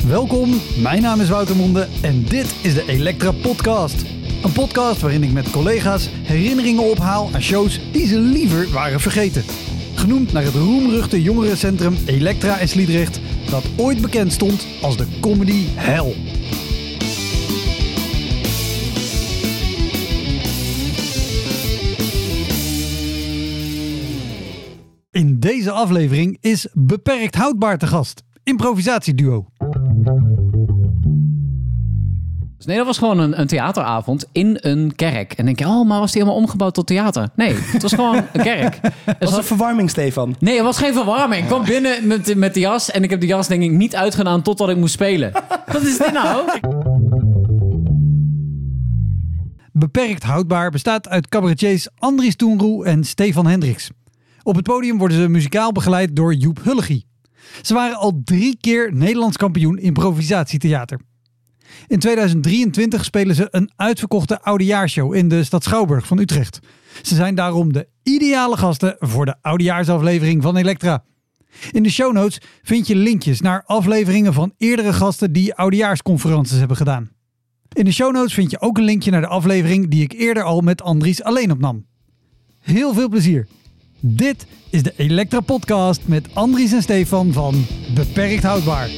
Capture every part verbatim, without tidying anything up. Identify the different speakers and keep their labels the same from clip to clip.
Speaker 1: Welkom, mijn naam is Wouter Monde en dit is de Elektra Podcast. Een podcast waarin ik met collega's herinneringen ophaal aan shows die ze liever waren vergeten. Genoemd naar het roemruchte jongerencentrum Elektra in Sliedrecht, dat ooit bekend stond als de comedy hell. In deze aflevering is Beperkt Houdbaar te gast. Improvisatieduo.
Speaker 2: Nee, dat was gewoon een, een theateravond in een kerk. En denk je, oh, maar was die helemaal omgebouwd tot theater? Nee, het was gewoon een kerk.
Speaker 3: Was het een verwarming, Stefan?
Speaker 2: Nee, het was geen verwarming. Ik kwam binnen met, met de jas en ik heb de jas denk ik niet uitgedaan totdat ik moest spelen. Wat is dit nou?
Speaker 1: Beperkt Houdbaar bestaat uit cabaretiers Andries Toenroe en Stefan Hendricks. Op het podium worden ze muzikaal begeleid door Joep Hullegie. Ze waren al drie keer Nederlands kampioen improvisatietheater. In tweeduizend drieëntwintig spelen ze een uitverkochte oudejaarsshow in de Stad Schouwburg van Utrecht. Ze zijn daarom de ideale gasten voor de oudejaarsaflevering van Elektra. In de show notes vind je linkjes naar afleveringen van eerdere gasten die oudejaarsconferences hebben gedaan. In de show notes vind je ook een linkje naar de aflevering die ik eerder al met Andries alleen opnam. Heel veel plezier. Dit is de Elektra Podcast met Andries en Stefan van Beperkt Houdbaar.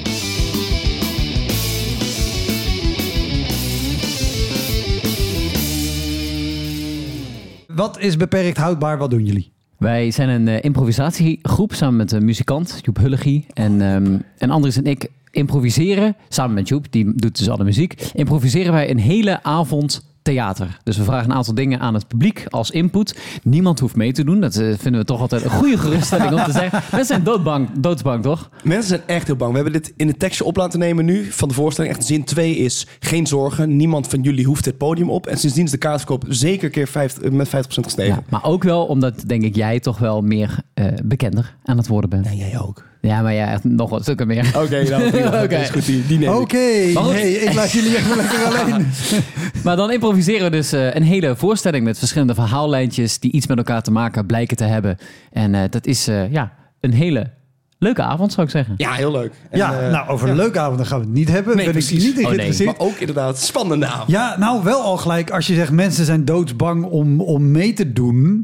Speaker 1: Wat is Beperkt Houdbaar? Wat doen jullie?
Speaker 2: Wij zijn een uh, improvisatiegroep samen met de muzikant Joep Hullegie. En, um, en Andries en ik improviseren, samen met Joep, die doet dus alle muziek, improviseren wij een hele avond theater. Dus we vragen een aantal dingen aan het publiek als input. Niemand hoeft mee te doen. Dat uh, vinden we toch altijd een goede geruststelling om te zeggen. Mensen zijn doodbang, doodsbang, toch?
Speaker 3: Mensen zijn echt heel bang. We hebben dit in het tekstje op laten nemen nu van de voorstelling. Echt zin twee is geen zorgen. Niemand van jullie hoeft het podium op. En sindsdien is de kaartverkoop zeker keer vijftig, met vijftig procent gestegen.
Speaker 2: Ja, maar ook wel omdat, denk ik, jij toch wel meer uh, bekender aan het worden bent.
Speaker 3: En jij ook.
Speaker 2: Ja, maar jij echt nog wat stukken meer.
Speaker 3: Oké, okay, nou, okay. okay. is goed. Die, die neem ik.
Speaker 1: Oké, okay. hey, ik laat jullie even lekker alleen.
Speaker 2: Maar dan improviseren we dus uh, een hele voorstelling met verschillende verhaallijntjes die iets met elkaar te maken blijken te hebben. En uh, dat is uh, ja, een hele leuke avond, zou ik zeggen.
Speaker 3: Ja, heel leuk. En,
Speaker 1: ja, uh, nou, over ja. een leuke avond gaan we het niet hebben.
Speaker 3: Nee,
Speaker 1: ben
Speaker 3: precies.
Speaker 1: Ik niet
Speaker 3: oh,
Speaker 1: nee.
Speaker 3: Maar ook inderdaad spannende avond.
Speaker 1: Ja, nou wel al gelijk als je zegt mensen zijn doodsbang om, om mee te doen.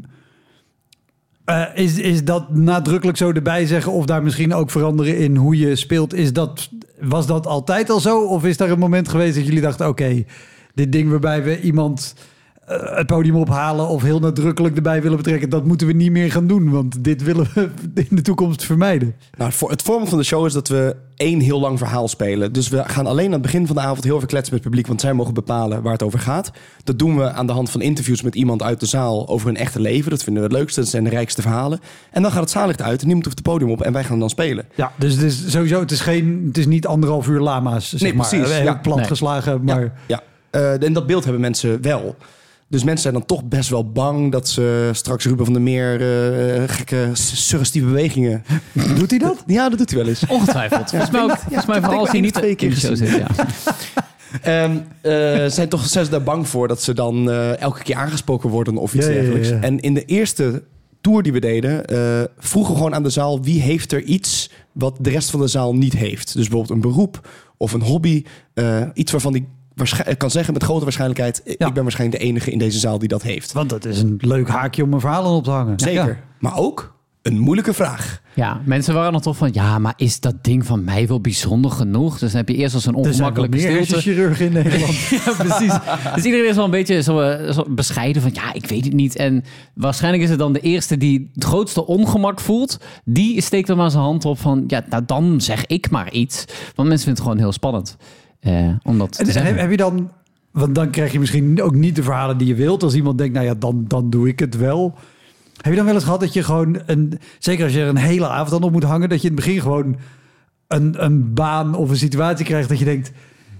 Speaker 1: Uh, is, is dat nadrukkelijk zo erbij zeggen of daar misschien ook veranderen in hoe je speelt? Is dat, was dat altijd al zo? Of is er een moment geweest dat jullie dachten, oké, okay, dit ding waarbij we iemand uh, het podium ophalen of heel nadrukkelijk erbij willen betrekken, dat moeten we niet meer gaan doen, want dit willen we in de toekomst vermijden.
Speaker 3: Nou, het format van de show is dat we één heel lang verhaal spelen. Dus we gaan alleen aan het begin van de avond heel even kletsen met het publiek, want zij mogen bepalen waar het over gaat. Dat doen we aan de hand van interviews met iemand uit de zaal over hun echte leven. Dat vinden we het leukste, dat zijn de rijkste verhalen. En dan gaat het zaallicht uit en niemand hoeft het podium op en wij gaan dan spelen.
Speaker 1: Ja, dus het is sowieso, het is, geen, het is niet anderhalf uur lama's, zeg
Speaker 3: nee,
Speaker 1: maar.
Speaker 3: Precies.
Speaker 1: Heel
Speaker 3: ja.
Speaker 1: platgeslagen,
Speaker 3: nee.
Speaker 1: maar...
Speaker 3: Ja, ja. Uh, en dat beeld hebben mensen wel. Dus mensen zijn dan toch best wel bang dat ze straks Ruben van der Meer uh, gekke suggestieve bewegingen...
Speaker 1: Doet hij dat?
Speaker 3: Ja, dat doet hij wel eens.
Speaker 2: Ongetwijfeld. Volgens mij, ook, ja, volgens mij vooral als hij niet
Speaker 3: twee keer
Speaker 2: in de show zit. Ja.
Speaker 3: um, uh, zijn toch zijn ze daar bang voor dat ze dan uh, elke keer aangesproken worden of iets ja, dergelijks. Ja, ja. En in de eerste tour die we deden, uh, vroegen we gewoon aan de zaal wie heeft er iets wat de rest van de zaal niet heeft. Dus bijvoorbeeld een beroep of een hobby, uh, iets waarvan die ik kan zeggen met grote waarschijnlijkheid, ja. ik ben waarschijnlijk de enige in deze zaal die dat heeft.
Speaker 1: Want dat is een leuk haakje om een verhaal op te hangen.
Speaker 3: Zeker,
Speaker 1: ja.
Speaker 3: Maar ook een moeilijke vraag.
Speaker 2: Ja, mensen waren dan toch van, ja, maar is dat ding van mij wel bijzonder genoeg? Dus dan heb je eerst als een ongemakkelijke stilte.
Speaker 1: Er zijn meer chirurgen in Nederland.
Speaker 2: Ja, precies. Dus iedereen is wel een beetje zo, zo bescheiden van, ja, ik weet het niet. En waarschijnlijk is het dan de eerste die het grootste ongemak voelt. Die steekt er maar zijn hand op van, ja, nou dan zeg ik maar iets. Want mensen vinden het gewoon heel spannend. Uh, om dat te
Speaker 1: heb, heb je dan, want dan krijg je misschien ook niet de verhalen die je wilt. Als iemand denkt, nou ja, dan, dan doe ik het wel. Heb je dan wel eens gehad dat je gewoon, een, zeker als je er een hele avond dan op moet hangen, dat je in het begin gewoon een, een baan of een situatie krijgt dat je denkt,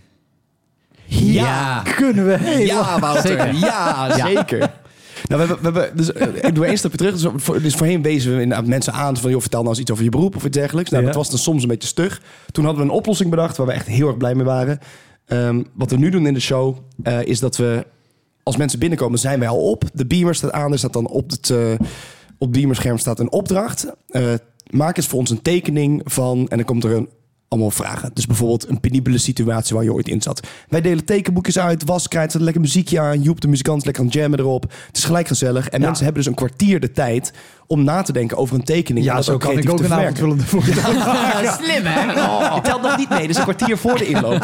Speaker 1: ja, ja. kunnen we heel
Speaker 3: Ja, Wouter, zeker. Ja, zeker. Nou, we hebben, we hebben dus, ik doe één stapje terug. Dus, voor, dus voorheen wezen we inderdaad mensen aan van, joh, vertel nou eens iets over je beroep of iets dergelijks. Nou, ja. Dat was dan soms een beetje stug. Toen hadden we een oplossing bedacht waar we echt heel erg blij mee waren. Um, wat we nu doen in de show uh, is dat we, als mensen binnenkomen, zijn wij al op. De beamer staat aan, er staat dan op het, uh, op het beamerscherm staat een opdracht. Uh, maak eens voor ons een tekening van, en dan komt er een allemaal vragen. Dus bijvoorbeeld een penibele situatie waar je ooit in zat. Wij delen tekenboekjes uit, waskrijt, zet lekker muziekje aan. Joep, de muzikant, lekker aan jammen erop. Het is gelijk gezellig. En
Speaker 1: Ja.
Speaker 3: mensen hebben dus een kwartier de tijd om na te denken over een tekening.
Speaker 1: Ja,
Speaker 3: en dat
Speaker 1: zo kan ik
Speaker 3: creatief
Speaker 1: ook
Speaker 3: te
Speaker 1: een
Speaker 3: verwerken.
Speaker 1: avondvullende voordracht.
Speaker 2: Slim, hè? Oh.
Speaker 3: Je telt nog niet mee, dus een kwartier voor de inloop.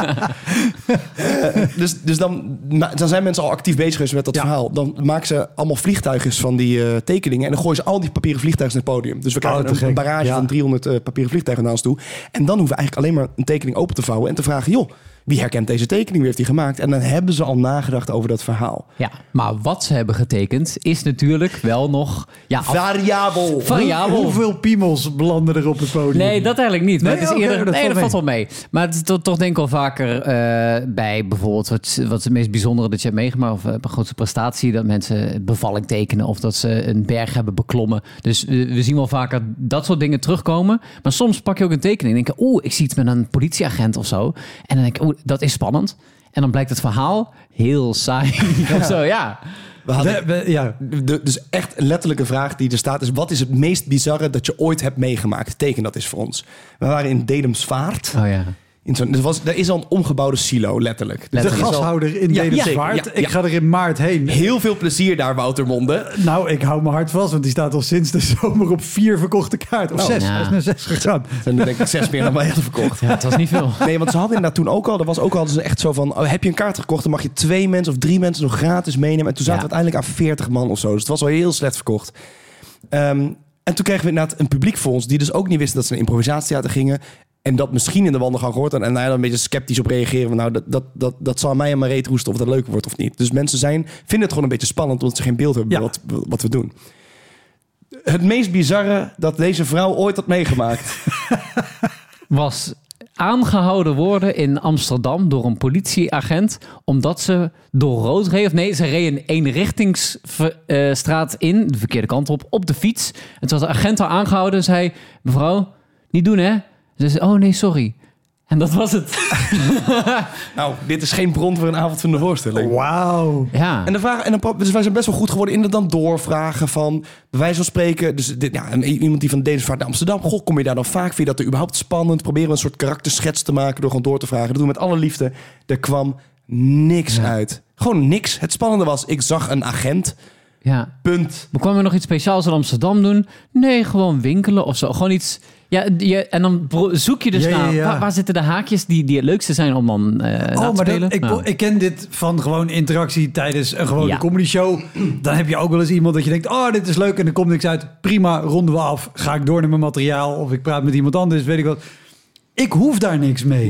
Speaker 3: Uh, dus dus dan, dan zijn mensen al actief bezig geweest met dat
Speaker 1: Ja.
Speaker 3: verhaal. Dan maken ze allemaal vliegtuigjes van die uh, tekeningen. En dan gooien ze al die papieren vliegtuigen naar het podium. Dus we krijgen
Speaker 1: Oh, te
Speaker 3: een,
Speaker 1: gek.
Speaker 3: een barrage
Speaker 1: Ja.
Speaker 3: van driehonderd uh, papieren vliegtuigen naar ons toe. En dan hoeven we eigenlijk alleen maar een tekening open te vouwen. En te vragen, joh, wie herkent deze tekening? Wie heeft die gemaakt? En dan hebben ze al nagedacht over dat verhaal.
Speaker 2: Ja, maar wat ze hebben getekend is natuurlijk wel nog... Ja, af-
Speaker 3: Variabel.
Speaker 2: variabel.
Speaker 1: Hoeveel piemels belanden er op het podium?
Speaker 2: Nee, dat eigenlijk niet. Maar
Speaker 1: Nee,
Speaker 2: het is
Speaker 1: oké,
Speaker 2: eerder,
Speaker 1: dat
Speaker 2: nee,
Speaker 1: valt
Speaker 2: dat valt wel mee. Maar het is toch, toch denk ik wel vaker uh, bij bijvoorbeeld... Wat, wat is het meest bijzondere dat je hebt meegemaakt... of uh, een grootste prestatie, dat mensen bevalling tekenen... of dat ze een berg hebben beklommen. Dus we, we zien wel vaker dat soort dingen terugkomen. Maar soms pak je ook een tekening en denk je... oeh, ik zie het met een politieagent of zo. En dan denk ik, oeh, dat is spannend. En dan blijkt het verhaal heel saai of zo, ja.
Speaker 3: We hadden,
Speaker 1: We- we- ja.
Speaker 3: de, dus echt een letterlijke vraag die er staat is... wat is het meest bizarre dat je ooit hebt meegemaakt? Teken dat is voor ons. We waren in Dedemsvaart.
Speaker 2: Oh ja.
Speaker 3: In zo'n, er, was, er is al een omgebouwde silo, letterlijk. Dus
Speaker 1: De
Speaker 2: Letterlijk.
Speaker 3: er is al
Speaker 1: gashouder in
Speaker 3: Ja,
Speaker 1: Dedemsvaart.
Speaker 3: ja, ja,
Speaker 1: Ik
Speaker 3: ja.
Speaker 1: ga er in maart heen.
Speaker 3: heel veel plezier daar, Woutermonde.
Speaker 1: Nou, ik hou mijn hart vast, want die staat al sinds de zomer op vier verkochte kaarten. Of
Speaker 3: Oh,
Speaker 1: zes.
Speaker 2: ja.
Speaker 1: Hij is naar zes gegaan.
Speaker 3: Er zijn er denk ik zes meer dan wij hadden verkocht.
Speaker 2: Ja, het was niet veel.
Speaker 3: Nee, want ze hadden inderdaad toen ook al... er was ook al dus echt zo van... Oh, heb je een kaart gekocht, dan mag je twee mensen of drie mensen nog gratis meenemen. En toen zaten
Speaker 2: Ja.
Speaker 3: we uiteindelijk aan veertig man of zo. Dus het was al heel slecht verkocht. Um, en toen kregen we inderdaad een publiek voor ons... die dus ook niet wisten dat ze naar improvisatietheater gingen... En dat misschien in de wandelgang gehoord had. En daar dan een beetje sceptisch op reageren. Van, nou, dat, dat, dat, dat zal mij en mijn reet roesten of dat leuk wordt of niet. Dus mensen zijn, vinden het gewoon een beetje spannend... omdat ze geen beeld hebben
Speaker 1: Ja.
Speaker 3: wat, wat we doen. Het meest bizarre dat deze vrouw ooit had meegemaakt...
Speaker 2: was aangehouden worden in Amsterdam door een politieagent... omdat ze door rood reed. Of nee, ze reed een eenrichtingsstraat in, de verkeerde kant op, op de fiets. En toen was de agent haar aangehouden en zei... mevrouw, niet doen hè? Ze zei, oh nee, sorry. En dat was het.
Speaker 3: nou, dit is geen bron voor een avond van de voorstelling.
Speaker 1: Wauw.
Speaker 2: Ja.
Speaker 3: En, de vraag, en dan, dus wij zijn best wel goed geworden in het dan doorvragen van... bij wijze van spreken, dus dit, ja, iemand die van Dedemsvaart naar Amsterdam... goh, kom je daar dan vaak? Vind je dat er überhaupt spannend? Proberen we een soort karakterschets te maken door gewoon door te vragen. Dat doen we met alle liefde. Er kwam niks
Speaker 2: Ja.
Speaker 3: uit. Gewoon niks. Het spannende was, ik zag een agent.
Speaker 2: ja.
Speaker 3: Punt.
Speaker 2: We kwamen nog iets speciaals in Amsterdam doen. Nee, gewoon winkelen of zo. Gewoon iets... Ja, je, en dan bro- zoek je dus
Speaker 1: Ja, ja,
Speaker 2: naar...
Speaker 1: ja.
Speaker 2: Waar, waar zitten de haakjes die, die het leukste zijn om dan uh, na
Speaker 1: Oh,
Speaker 2: te
Speaker 1: maar
Speaker 2: spelen?
Speaker 1: dat, ik,
Speaker 2: Nou.
Speaker 1: ik ken dit van gewoon interactie tijdens een gewone
Speaker 2: Ja.
Speaker 1: comedy show. Dan heb je ook wel eens iemand dat je denkt... oh, dit is leuk en er komt niks uit. Prima, ronden we af. Ga ik door naar mijn materiaal of ik praat met iemand anders, weet ik wat. Ik hoef daar niks mee.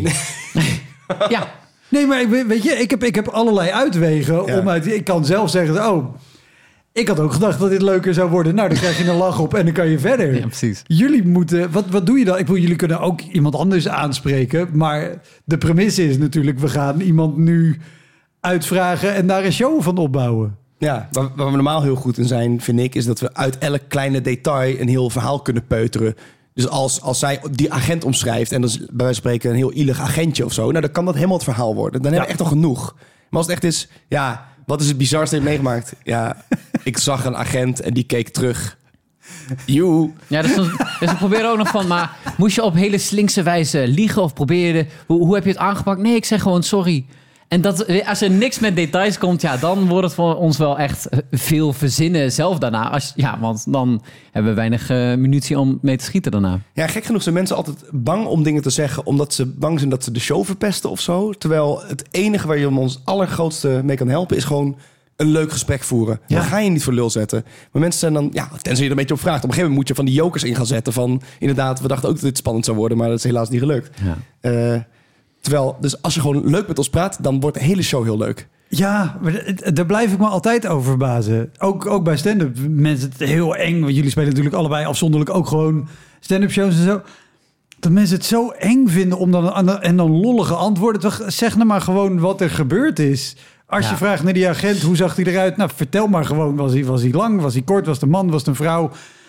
Speaker 2: Ja,
Speaker 1: Nee, maar ik, weet- weet je, ik heb, ik heb allerlei uitwegen.
Speaker 3: Ja.
Speaker 1: Om uit, ik kan zelf zeggen, oh, ik had ook gedacht dat dit leuker zou worden. Nou, dan krijg je een lach op en dan kan je verder.
Speaker 2: ja, precies.
Speaker 1: Jullie moeten, wat, wat doe je dan? Ik bedoel, jullie kunnen ook iemand anders aanspreken. Maar de premisse is natuurlijk, we gaan iemand nu uitvragen en daar een show van opbouwen.
Speaker 3: Ja, waar, waar we normaal heel goed in zijn, vind ik... is dat we uit elk kleine detail een heel verhaal kunnen peuteren. Dus als, als zij die agent omschrijft... en dat is bij wijze van spreken een heel ielig agentje of zo... nou, dan kan dat helemaal het verhaal worden. Dan hebben we echt al genoeg. Maar als het echt is, ja, wat is het bizarste dat je hebt meegemaakt? Ja, ik zag een agent en die keek terug. Joe.
Speaker 2: Ja, dus, dan, dus we proberen ook nog van... maar moest je op hele slinkse wijze liegen of probeerde... Hoe, hoe heb je het aangepakt? Nee, ik zeg gewoon sorry. En dat, als er niks met details komt... ja, dan wordt het voor ons wel echt veel verzinnen zelf daarna. Als, ja, want dan hebben we weinig uh, munitie om mee te schieten daarna.
Speaker 3: Ja, gek genoeg zijn mensen altijd bang om dingen te zeggen... omdat ze bang zijn dat ze de show verpesten of zo. Terwijl het enige waar je ons allergrootste mee kan helpen... is gewoon een leuk gesprek voeren.
Speaker 1: Ja.
Speaker 3: Dan ga je niet voor lul zetten. Maar mensen zijn dan, ja, tenzij je er een beetje op vraagt. Op een gegeven moment moet je van die jokers in gaan zetten. Van, inderdaad, we dachten ook dat dit spannend zou worden... maar dat is helaas niet gelukt.
Speaker 2: Ja.
Speaker 3: Uh, terwijl, dus als je gewoon leuk met ons praat... dan wordt de hele show heel leuk.
Speaker 1: Ja, maar d- daar blijf ik me altijd over verbazen. Ook, ook bij stand-up. Mensen het heel eng. Want jullie spelen natuurlijk allebei afzonderlijk ook gewoon stand-up shows en zo. Dat mensen het zo eng vinden om dan aan de- en dan lollige antwoorden. Toch, zeg nou maar gewoon wat er gebeurd is. Als
Speaker 2: Ja.
Speaker 1: je vraagt naar die agent, hoe zag hij eruit? Nou, vertel maar gewoon. Was hij, was hij lang? Was hij kort? Was het een man? Was het een vrouw?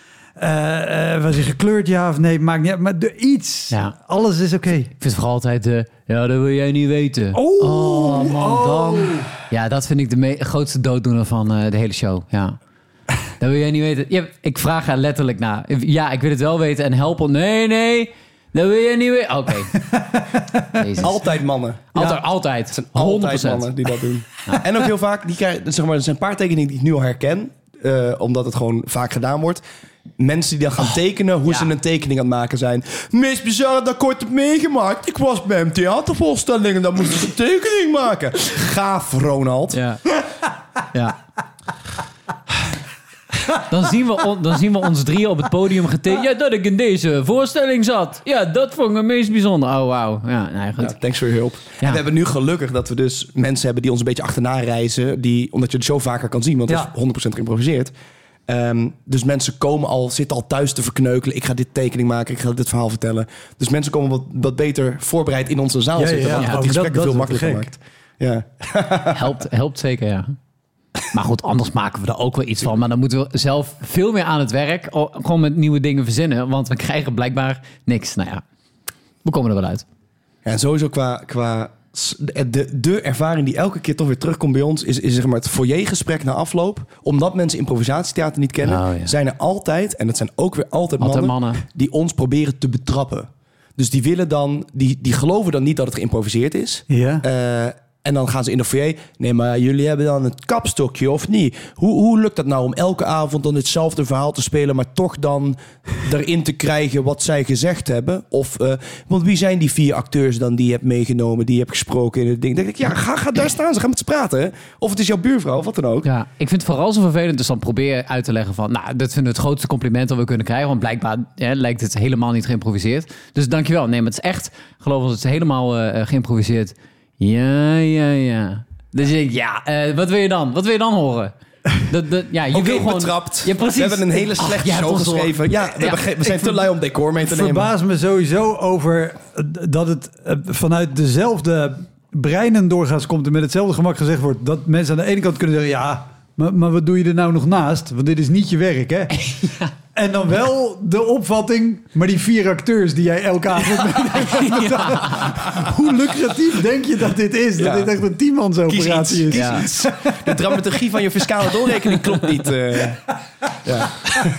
Speaker 1: Uh, uh, was hij gekleurd? Ja of nee? Maakt niet uit. Maar de, iets.
Speaker 2: Ja.
Speaker 1: Alles is oké. Okay.
Speaker 2: Ik vind vooral altijd de... ja, dat wil jij niet weten.
Speaker 1: Oh,
Speaker 2: oh man,
Speaker 1: oh.
Speaker 2: dan... Ja, dat vind ik de me- grootste dooddoener van uh, de hele show. Ja. Dat wil jij niet weten. Ja, ik vraag er letterlijk naar. Ja, ik wil het wel weten en helpen. Nee, nee. Dat wil je niet weer. Oké. Okay.
Speaker 3: Altijd mannen.
Speaker 2: Altijd, ja. altijd.
Speaker 3: Het zijn altijd
Speaker 2: honderd procent
Speaker 3: mannen die dat doen. Ja. En ook heel vaak, die krijgen, zeg maar, er zijn een paar tekeningen die ik nu al herken. Uh, omdat het gewoon vaak gedaan wordt. Mensen die dan gaan oh, tekenen, hoe ja. ze een tekening aan het maken zijn. Meest bizarre dat ik ooit heb meegemaakt. Ik was bij een theatervoorstelling en dan moest ik een tekening maken. Gaaf, Ronald.
Speaker 2: Ja. ja. Dan zien, we on, dan zien we ons drieën op het podium getekend. Ja, dat ik in deze voorstelling zat. Ja, dat vond ik het meest bijzonder. Oh, wauw. Ja, nee, goed.
Speaker 3: Ja, thanks voor je hulp. Ja. En we hebben nu gelukkig dat we dus mensen hebben die ons een beetje achterna reizen. Die, omdat je het zo vaker kan zien, want het ja. is honderd procent geïmproviseerd. Um, dus mensen komen al, zitten al thuis te verkneukelen. Ik ga dit tekening maken, ik ga dit verhaal vertellen. Dus mensen komen wat, wat beter voorbereid in onze zaal ja, zitten. Ja, ja. Wat die gesprekken veel makkelijker maakt. Ja.
Speaker 2: helpt, helpt zeker, ja. Maar goed, anders maken we er ook wel iets van. Maar dan moeten we zelf veel meer aan het werk. Gewoon met nieuwe dingen verzinnen. Want we krijgen blijkbaar niks. Nou ja, we komen er wel uit.
Speaker 3: Ja, en sowieso qua... qua de, de ervaring die elke keer toch weer terugkomt bij ons... is, is zeg maar het foyergesprek na afloop. Omdat mensen improvisatietheater niet kennen... Oh, ja. zijn er altijd, en dat zijn ook weer altijd,
Speaker 2: altijd
Speaker 3: mannen,
Speaker 2: mannen...
Speaker 3: die ons proberen te betrappen. Dus die willen dan... die, die geloven dan niet dat het geïmproviseerd is.
Speaker 1: Ja.
Speaker 3: Uh, En dan gaan ze in de foyer... Nee, maar jullie hebben dan het kapstokje, of niet? Hoe, hoe lukt dat nou om elke avond dan hetzelfde verhaal te spelen... maar toch dan erin te krijgen wat zij gezegd hebben? Of, uh, want wie zijn die vier acteurs dan die je hebt meegenomen... die je hebt gesproken in het ding? Dan denk ik, ja, ga, ga daar staan. Ze gaan met ze praten. Hè? Of het is jouw buurvrouw, of wat dan ook.
Speaker 2: Ja, ik vind het vooral zo vervelend. Dus dan probeer je uit te leggen van... nou, dat vinden we het grootste compliment dat we kunnen krijgen. Want blijkbaar ja, lijkt het helemaal niet geïmproviseerd. Dus dankjewel. Nee, maar het is echt... geloof ons, het is helemaal uh, geïmproviseerd... Ja, ja, ja. Dus ik, ja, uh, wat wil je dan? Wat wil je dan horen? Dat, dat, ja, je
Speaker 3: Ook
Speaker 2: wil gewoon
Speaker 3: betrapt.
Speaker 2: Ja, precies.
Speaker 3: We hebben een hele slechte Ach, show ja, geschreven. Ja, we, ja. Ge- we zijn te lui om decor mee te
Speaker 1: ik
Speaker 3: nemen.
Speaker 1: Ik verbaas me sowieso over dat het vanuit dezelfde breinen doorgaans komt en met hetzelfde gemak gezegd wordt. Dat mensen aan de ene kant kunnen zeggen, ja, maar, maar wat doe je er nou nog naast? Want dit is niet je werk, hè? Ja. En dan wel de opvatting, maar die vier acteurs die jij elke avond meeneemt. Ja. Hoe lucratief denk je dat dit is? Dat ja. dit echt een tienmansoperatie is.
Speaker 3: Ja. De dramaturgie van je fiscale doorrekening klopt niet. Uh. Ja.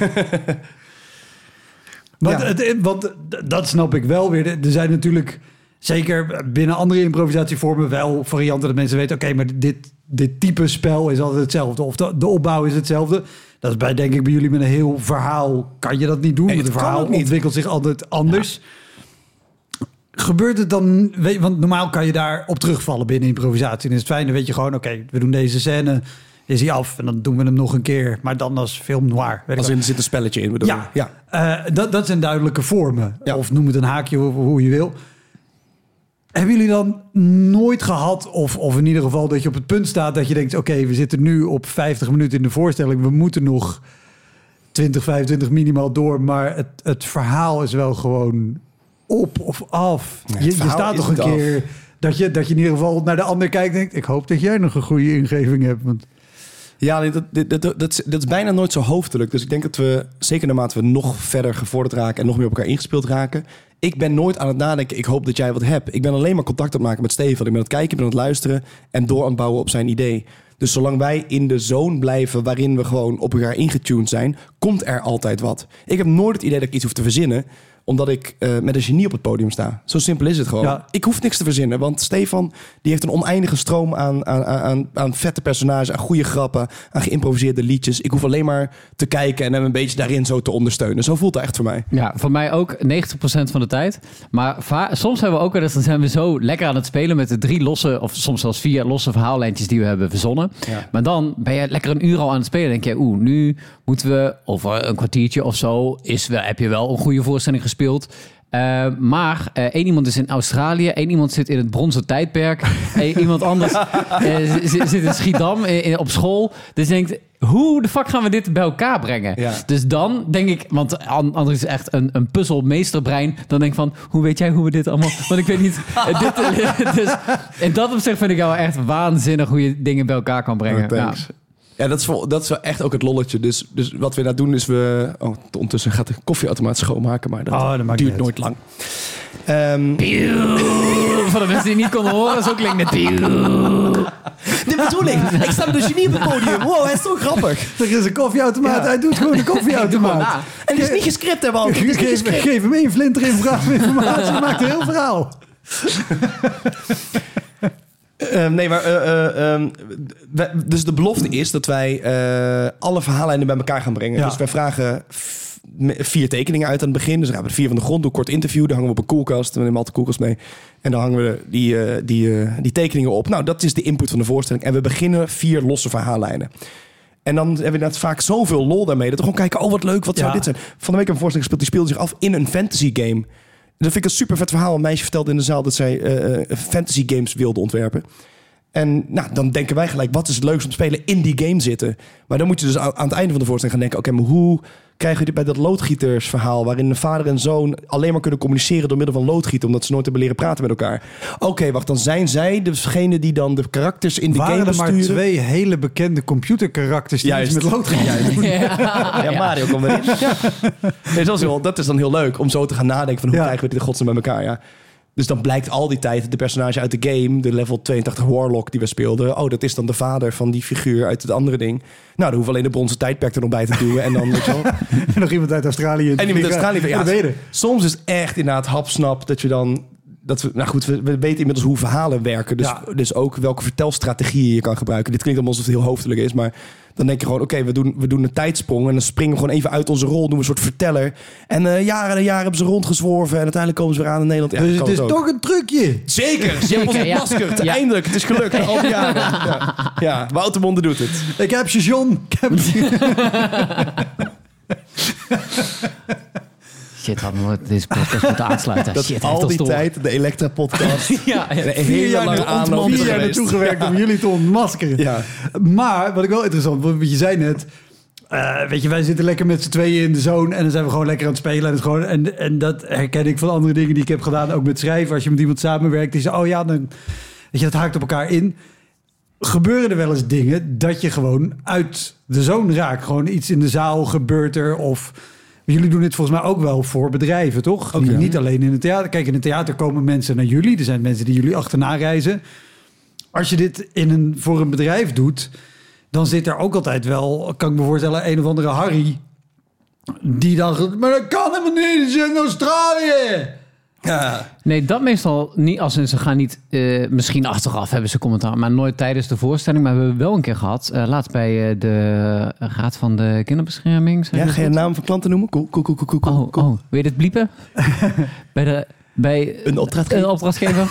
Speaker 1: Want, ja. het, want dat snap ik wel weer. Er zijn natuurlijk, zeker binnen andere improvisatievormen, wel varianten dat mensen weten, oké, okay, maar dit, dit type spel is altijd hetzelfde. Of de, de opbouw is hetzelfde. Dat is bij, denk ik, bij jullie met een heel verhaal kan je dat niet doen. Nee, het verhaal ontwikkelt zich altijd anders. Ja. Gebeurt het dan... Weet, want normaal kan je daar op terugvallen binnen improvisatie. En is het fijn, dan weet je gewoon... Oké, okay, we doen deze scène, is hij af. En dan doen we hem nog een keer. Maar dan als film noir. Weet
Speaker 3: als er zit een spelletje in, bedoel
Speaker 1: ja, ja. Uh, dat, dat zijn duidelijke vormen. Ja. Of noem het een haakje, hoe, hoe je wil. Hebben jullie dan nooit gehad, of, of in ieder geval dat je op het punt staat dat je denkt, oké, okay, we zitten nu op vijftig minuten in de voorstelling, we moeten nog twintig, vijfentwintig minimaal door, maar het, het verhaal is wel gewoon op of af. Ja, je, je staat toch een keer dat je, dat je in ieder geval naar de ander kijkt en denkt, ik hoop dat jij nog een goede ingeving hebt. Want...
Speaker 3: Ja, dat, dat, dat, dat, dat is bijna nooit zo hoofdelijk. Dus ik denk dat we, zeker naarmate we nog verder gevorderd raken en nog meer op elkaar ingespeeld raken, ik ben nooit aan het nadenken, ik hoop dat jij wat hebt. Ik ben alleen maar contact aan het maken met Stefan. Ik ben aan het kijken, ik ben aan het luisteren en door aan het bouwen op zijn idee. Dus zolang wij in de zone blijven waarin we gewoon op elkaar ingetuned zijn, komt er altijd wat. Ik heb nooit het idee dat ik iets hoef te verzinnen, omdat ik uh, met een genie op het podium sta. Zo simpel is het gewoon. Ja. Ik hoef niks te verzinnen, want Stefan die heeft een oneindige stroom aan, aan, aan, aan vette personages, aan goede grappen, aan geïmproviseerde liedjes. Ik hoef alleen maar te kijken en hem een beetje daarin zo te ondersteunen. Zo voelt het echt voor mij.
Speaker 2: Ja, voor mij ook negentig procent van de tijd. Maar va- soms hebben we ook wel eens, dan zijn we zo lekker aan het spelen met de drie losse, of soms zelfs vier losse verhaallijntjes die we hebben verzonnen. Ja. Maar dan ben je lekker een uur al aan het spelen. Dan denk je, oeh, nu moeten we over een kwartiertje of zo, is wel, heb je wel een goede voorstelling gespeeld. Uh, maar uh, één iemand is in Australië, één iemand zit in het bronzen tijdperk, uh, iemand anders uh, zit, zit in Schiedam in, in, op school. Dus je denkt, hoe de fuck gaan we dit bij elkaar brengen? Ja. Dus dan denk ik, want Andries is echt een, een puzzelmeesterbrein. Dan denk ik van, hoe weet jij hoe we dit allemaal... Want ik weet niet... Uh, dit, uh, dus in dat opzicht vind ik jou echt waanzinnig hoe je dingen bij elkaar kan brengen.
Speaker 3: Oh, thanks. Ja. Ja, dat is, wel, dat is wel echt ook het lolletje. Dus, dus wat we daar doen is we... Oh, ondertussen gaat de koffieautomaat schoonmaken, maar dat,
Speaker 1: oh, dat
Speaker 3: duurt nooit lang. Um,
Speaker 2: Voor de mensen die het niet konden horen, zo klinkt het.
Speaker 3: de bedoeling. Ik sta met een genie op het podium. Wow, hij is zo grappig.
Speaker 1: Er is een koffieautomaat.
Speaker 3: Ja.
Speaker 1: Hij doet gewoon een koffieautomaat.
Speaker 2: Ja.
Speaker 3: En het is niet gescript, hè, Walter. Het is niet
Speaker 1: Geef,
Speaker 3: gescript.
Speaker 1: geef hem één flinter informatie. Maakt een heel verhaal.
Speaker 3: Uh, nee, maar uh, uh, um, we, dus de belofte is dat wij uh, alle verhaallijnen bij elkaar gaan brengen.
Speaker 1: Ja.
Speaker 3: Dus wij vragen f- vier tekeningen uit aan het begin. Dus dan gaan we de vier van de grond, doen een kort interview. Dan hangen we op een koelkast. We nemen altijd koelkast mee. En dan hangen we die, uh, die, uh, die tekeningen op. Nou, dat is de input van de voorstelling. En we beginnen vier losse verhaallijnen. En dan hebben we inderdaad vaak zoveel lol daarmee. Dat we gewoon kijken, oh wat leuk, wat zou
Speaker 1: Ja.
Speaker 3: dit zijn. Van de week een voorstelling gespeeld, die speelde zich af in een fantasy game. Dat vind ik een super vet verhaal. Een meisje vertelde in de zaal dat zij uh, fantasy games wilde ontwerpen. En nou, dan denken wij gelijk, wat is het leukst om te spelen? In die game zitten. Maar dan moet je dus aan het einde van de voorstelling gaan denken, oké, okay, maar hoe krijgen we dit bij dat loodgietersverhaal, waarin een vader en zoon alleen maar kunnen communiceren door middel van loodgieten, omdat ze nooit hebben leren praten met elkaar. Oké, okay, wacht, dan zijn zij degene die dan de karakters in de
Speaker 1: Waren
Speaker 3: game
Speaker 1: er maar
Speaker 3: besturen.
Speaker 1: twee hele bekende computerkarakters die
Speaker 3: Juist.
Speaker 1: iets met loodgieten doen.
Speaker 2: Ja,
Speaker 3: Ja, Mario komt erin. Ja. Nee, dat, is wel, dat is dan heel leuk om zo te gaan nadenken van hoe
Speaker 1: Ja.
Speaker 3: krijgen we dit in godsnaam bij elkaar. Ja. Dus dan blijkt al die tijd de personage uit de game, de level tweeëntachtig Warlock die we speelden, oh, dat is dan de vader van die figuur uit het andere ding. Nou, dan hoeven we alleen de bronzen tijdperk er nog bij te doen en dan weet je wel.
Speaker 1: En nog iemand uit Australië.
Speaker 3: En iemand uit Australië. Ja,
Speaker 1: dat weet je.
Speaker 3: soms is het echt inderdaad hapsnap dat je dan dat we, nou goed, we, we weten inmiddels hoe verhalen werken. Dus,
Speaker 1: Ja.
Speaker 3: dus ook welke vertelstrategieën je kan gebruiken. Dit klinkt allemaal alsof het heel hoofdelijk is, maar dan denk je gewoon, oké, okay, we, doen, we doen een tijdsprong en dan springen we gewoon even uit onze rol, doen we een soort verteller. En uh, jaren en jaren hebben ze rondgezworven en uiteindelijk komen ze weer aan in Nederland. Ja,
Speaker 1: Dus
Speaker 3: kan
Speaker 1: het is
Speaker 3: ook.
Speaker 1: toch een trucje.
Speaker 3: Zeker, ze hebben ons
Speaker 2: ja.
Speaker 3: ontmaskerd.
Speaker 2: Ja.
Speaker 3: Eindelijk, het is gelukt. Al die jaren. Ja, ja, Wouter Monde doet het.
Speaker 1: Ik heb je, John. Ik heb
Speaker 2: Shit, hadden we deze podcast moeten aansluiten.
Speaker 3: Dat
Speaker 2: Shit,
Speaker 3: al
Speaker 2: heeft ons
Speaker 3: die
Speaker 2: door.
Speaker 3: tijd, de Elektra-podcast.
Speaker 2: Ja, ja.
Speaker 3: Een
Speaker 1: vier
Speaker 3: hele
Speaker 1: jaar,
Speaker 3: lange
Speaker 1: nu
Speaker 3: aanloop
Speaker 1: vier jaar
Speaker 3: geweest.
Speaker 1: naartoe gewerkt om jullie te ontmaskeren.
Speaker 3: Ja.
Speaker 1: Maar wat ik wel interessant vond, want je zei net, uh, weet je, wij zitten lekker met z'n tweeën in de zone en dan zijn we gewoon lekker aan het spelen. En, het gewoon, en, en dat herken ik van andere dingen die ik heb gedaan, ook met schrijven. Als je met iemand samenwerkt, die zegt, oh ja, dan, weet je, dat haakt op elkaar in. Gebeuren er wel eens dingen dat je gewoon uit de zone raakt? Gewoon iets in de zaal gebeurt er of... Jullie doen dit volgens mij ook wel voor bedrijven, toch?
Speaker 3: Ook, ja.
Speaker 1: Niet alleen in het theater. Kijk, in het theater komen mensen naar jullie. Er zijn mensen die jullie achterna reizen. Als je dit in een, voor een bedrijf doet, dan zit er ook altijd wel, kan ik me voorstellen, een of andere Harry. Die dan, maar dat kan helemaal niet, het is in Australië.
Speaker 3: Ja.
Speaker 2: Nee, dat meestal niet. Als in, ze gaan niet, uh, misschien achteraf hebben ze commentaar, maar nooit tijdens de voorstelling. Maar we hebben wel een keer gehad, uh, laatst bij uh, de Raad van de Kinderbescherming.
Speaker 3: Ja, ga je naam van klanten noemen? Cool, cool, cool, cool, cool.
Speaker 2: Oh, oh, wil je dit bliepen? bij de, bij
Speaker 3: Een opdrachtgever.
Speaker 2: Een opdrachtgever.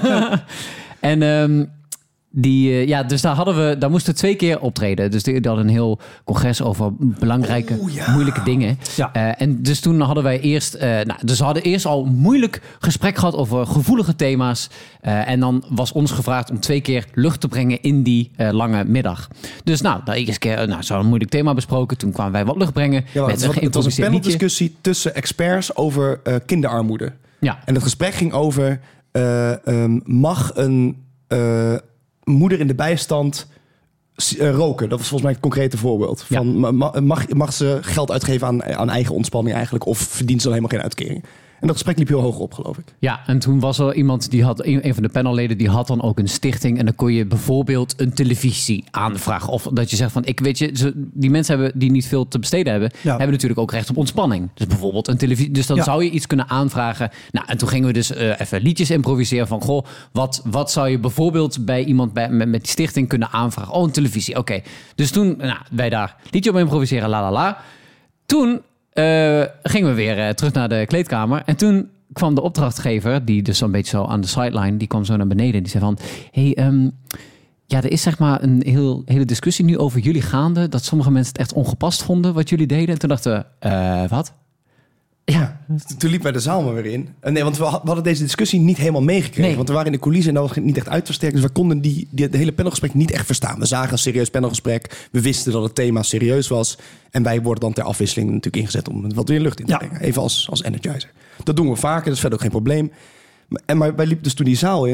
Speaker 2: en um, die, uh, ja, dus daar hadden we, daar moesten we twee keer optreden. Dus die, die hadden een heel congres over belangrijke,
Speaker 3: Oeh, ja.
Speaker 2: moeilijke dingen.
Speaker 1: Ja.
Speaker 2: Uh, en dus toen hadden wij eerst, uh, nou, dus we hadden eerst al een moeilijk gesprek gehad over gevoelige thema's. Uh, en dan was ons gevraagd om twee keer lucht te brengen in die uh, lange middag. Dus nou, de eerste keer, nou, zo een moeilijk thema besproken. Toen kwamen wij wat lucht brengen.
Speaker 3: Ja,
Speaker 2: met
Speaker 3: het, was, het was een
Speaker 2: liedje.
Speaker 3: paneldiscussie tussen experts over uh, kinderarmoede.
Speaker 2: Ja.
Speaker 3: En het gesprek ging over, uh, um, mag een uh, moeder in de bijstand uh, roken? Dat was volgens mij het concrete voorbeeld. Van,
Speaker 2: Ja.
Speaker 3: ma- mag, mag ze geld uitgeven aan, aan eigen ontspanning eigenlijk? Of verdient ze dan helemaal geen uitkering? En dat gesprek liep heel hoog op, geloof ik.
Speaker 2: Ja, en toen was er iemand die had, een, een van de panelleden, die had dan ook een stichting. En dan kon je bijvoorbeeld een televisie aanvragen. Of dat je zegt van, ik weet je, ze, die mensen hebben die niet veel te besteden hebben,
Speaker 1: Ja.
Speaker 2: hebben natuurlijk ook recht op ontspanning. Dus bijvoorbeeld een televisie. Dus dan
Speaker 1: Ja.
Speaker 2: zou je iets kunnen aanvragen. Nou, en toen gingen we dus uh, even liedjes improviseren van, goh, wat, wat zou je bijvoorbeeld bij iemand bij, met, met die stichting kunnen aanvragen? Oh, een televisie, oké. Okay. Dus toen, nou, wij daar liedje op improviseren, la la la. Toen uh, gingen we weer uh, terug naar de kleedkamer. En toen kwam de opdrachtgever, die dus zo'n beetje zo aan de sideline, die kwam zo naar beneden. Die zei van, hey, um, ja, er is zeg maar een heel, hele discussie nu over jullie gaande, dat sommige mensen het echt ongepast vonden wat jullie deden. En toen dachten we, uh, wat?
Speaker 3: Ja, toen liep wij de zaal maar weer in. Nee, want we hadden deze discussie niet helemaal meegekregen.
Speaker 2: Nee.
Speaker 3: Want we waren in de coulissen en dat was niet echt uitversterkt. Dus we konden die, die, de hele panelgesprek niet echt verstaan. We zagen een serieus panelgesprek. We wisten dat het thema serieus was. En wij worden dan ter afwisseling natuurlijk ingezet om wat weer lucht in te
Speaker 1: Ja.
Speaker 3: brengen. Even als, als energizer. Dat doen we vaker, dat is verder ook geen probleem. Maar, en maar wij liepen dus toen die zaal in.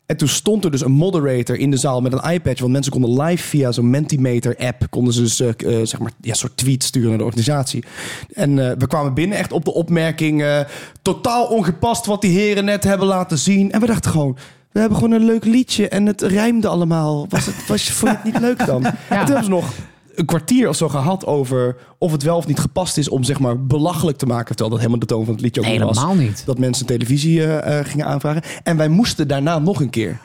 Speaker 3: En toen stond er dus een moderator in de zaal met een iPad. Want mensen konden live via zo'n Mentimeter-app... konden ze dus uh, uh, zeg maar, ja, soort tweets sturen naar de organisatie. En uh, we kwamen binnen echt op de opmerking... Uh, totaal ongepast wat die heren net hebben laten zien. En we dachten gewoon... we hebben gewoon een leuk liedje en het rijmde allemaal. Was het, was, vond je het niet leuk dan? Ja. En toen hebben ze nog een kwartier of zo gehad over... of het wel of niet gepast is om zeg maar belachelijk te maken... terwijl dat helemaal de toon van het liedje ook
Speaker 2: nee,
Speaker 3: niet was.
Speaker 2: Helemaal niet.
Speaker 3: Dat mensen televisie uh, uh, gingen aanvragen. En wij moesten daarna nog een keer.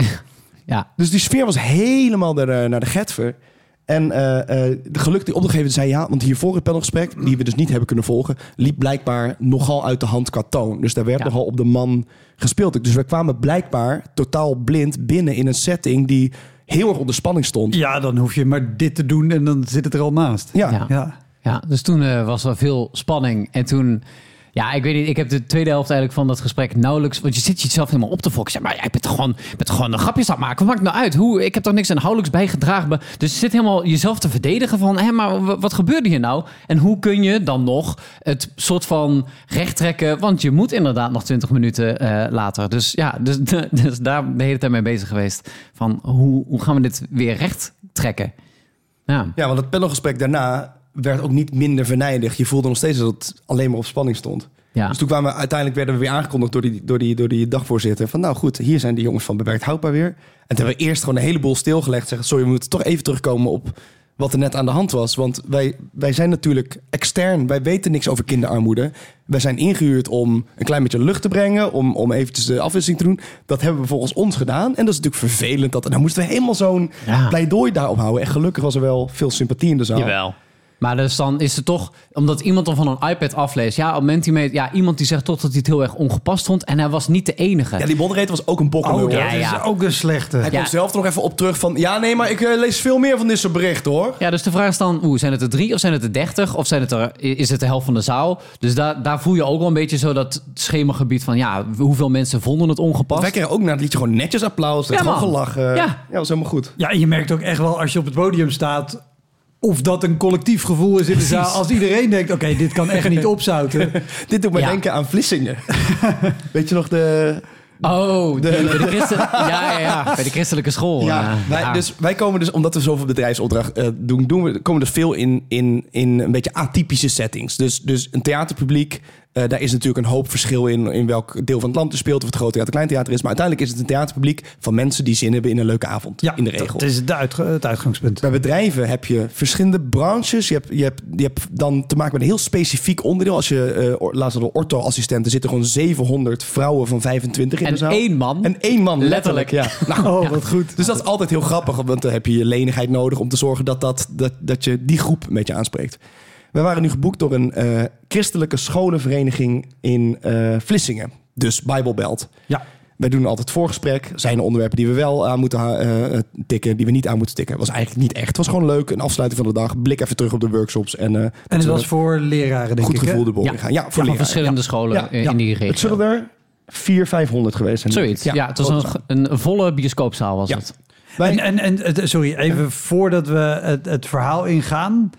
Speaker 2: Ja.
Speaker 3: Dus die sfeer was helemaal naar de, naar de getver. En uh, uh, de geluk die opdrachtgever zei ja... want hiervoor het panelgesprek, die we dus niet hebben kunnen volgen... liep blijkbaar nogal uit de hand qua toon. Dus daar werd ja. nogal op de man gespeeld. Dus we kwamen blijkbaar totaal blind binnen in een setting... die heel erg onder spanning stond.
Speaker 1: Ja, dan hoef je maar dit te doen en dan zit het er al naast.
Speaker 3: Ja,
Speaker 2: ja.
Speaker 1: ja.
Speaker 2: ja dus toen uh, was er veel spanning. En toen... Ja, ik weet niet. Ik heb de tweede helft eigenlijk van dat gesprek nauwelijks... Want je zit jezelf helemaal op te focussen. Maar ja, ik ben toch gewoon, ben toch gewoon een grapjes aan het maken. Wat maakt het nou uit? Hoe, ik heb toch niks aan nauwelijks bijgedragen. Dus je zit helemaal jezelf te verdedigen van... Hé, maar wat gebeurde hier nou? En hoe kun je dan nog het soort van recht trekken? Want je moet inderdaad nog twintig minuten uh, later. Dus ja, dus, dus daar de hele tijd mee bezig geweest. Van hoe, hoe gaan we dit weer recht trekken? Ja,
Speaker 3: ja want het panelgesprek daarna... werd ook niet minder venijnig. Je voelde nog steeds dat het alleen maar op spanning stond. Ja. Dus toen kwamen we uiteindelijk werden we weer aangekondigd door die, door die, door die dagvoorzitter. Van nou goed, hier zijn die jongens van Beperkt Houdbaar weer. En toen hebben we eerst gewoon een heleboel stilgelegd. Zeggen, sorry, we moeten toch even terugkomen op wat er net aan de hand was. Want wij, wij zijn natuurlijk extern. Wij weten niks over kinderarmoede. Wij zijn ingehuurd om een klein beetje lucht te brengen. Om, om eventjes de afwisseling te doen. Dat hebben we volgens ons gedaan. En dat is natuurlijk vervelend. Dat, en dan moesten we helemaal zo'n ja. pleidooi daarop houden. En gelukkig was er wel veel sympathie in de zaal.
Speaker 2: Jawel. Maar dus dan is het toch, omdat iemand dan van een iPad afleest... ja, op Mentimeter, ja, iemand die zegt toch dat hij het heel erg ongepast vond... en hij was niet de enige.
Speaker 3: Ja, die moderator was ook een bokkenlul.
Speaker 1: Oh, ja, ja. Dat is ook een slechte.
Speaker 3: Hij
Speaker 2: ja.
Speaker 3: komt zelf er nog even op terug van... ja, nee, maar ik uh, lees veel meer van dit soort berichten, hoor.
Speaker 2: Ja, dus de vraag is dan, oeh, zijn het er drie of zijn het er dertig? Of zijn het er, is het de helft van de zaal? Dus daar, daar voel je ook wel een beetje zo dat schemagebied van... ja, hoeveel mensen vonden het ongepast?
Speaker 3: Wij kregen ook na het liedje gewoon netjes applaus. Ja, gewoon gelachen. Ja. ja, dat was helemaal goed.
Speaker 1: Ja, en je merkt ook echt wel als je op het podium staat... of dat een collectief gevoel is in de zaal. Als iedereen denkt, oké, okay, dit kan echt niet opzouten.
Speaker 3: Dit doet me ja. denken aan Vlissingen. Weet je nog de...
Speaker 2: Oh, de, bij, de christen, ja, ja, ja, bij de christelijke school.
Speaker 3: Ja,
Speaker 2: uh,
Speaker 3: wij,
Speaker 2: ja.
Speaker 3: Dus wij komen dus, omdat we zoveel bedrijfsopdracht uh, doen, doen we, komen dus veel in, in, in een beetje atypische settings. Dus, dus een theaterpubliek, uh, daar is natuurlijk een hoop verschil in, in welk deel van het land er speelt, of het groot theater, klein theater is. Maar uiteindelijk is het een theaterpubliek van mensen die zin hebben in een leuke avond.
Speaker 1: Ja,
Speaker 3: in de regel.
Speaker 1: Dat is het, uitge- het uitgangspunt.
Speaker 3: Bij bedrijven heb je verschillende branches. Je hebt, je hebt, je hebt dan te maken met een heel specifiek onderdeel. Als je, uh, laatst hadden we ortho-assistenten, zitten gewoon zevenhonderd vrouwen van vijfentwintig in
Speaker 2: en
Speaker 3: de zaal.
Speaker 2: één man.
Speaker 3: En één man, letterlijk.
Speaker 2: letterlijk.
Speaker 3: Ja. Nou,
Speaker 1: oh, wat goed.
Speaker 3: Dus dat is altijd heel grappig, want dan heb je je lenigheid nodig om te zorgen dat, dat, dat, dat je die groep een beetje aanspreekt. We waren nu geboekt door een uh, christelijke scholenvereniging in uh, Vlissingen. Dus Bijbelbelt.
Speaker 1: Ja.
Speaker 3: Wij doen altijd voorgesprek. Zijn er onderwerpen die we wel aan moeten uh, tikken, die we niet aan moeten tikken. Het was eigenlijk niet echt. Het was gewoon leuk. Een afsluiting van de dag. Blik even terug op de workshops. En, uh,
Speaker 1: en het was voor leraren, denk
Speaker 3: goed
Speaker 1: ik.
Speaker 3: Goed gevoel de boel
Speaker 2: ja.
Speaker 3: gaan. Ja, voor
Speaker 2: ja,
Speaker 3: leraren.
Speaker 2: verschillende
Speaker 3: ja.
Speaker 2: scholen
Speaker 3: ja.
Speaker 2: in
Speaker 3: ja.
Speaker 2: die regio.
Speaker 3: Het zullen er vierhonderd, vijfhonderd geweest zijn.
Speaker 2: Zoiets. Ja, ja, het was een, een volle bioscoopzaal was
Speaker 3: ja.
Speaker 2: het.
Speaker 1: Wij... En, en, en sorry, even voordat we het, het verhaal ingaan.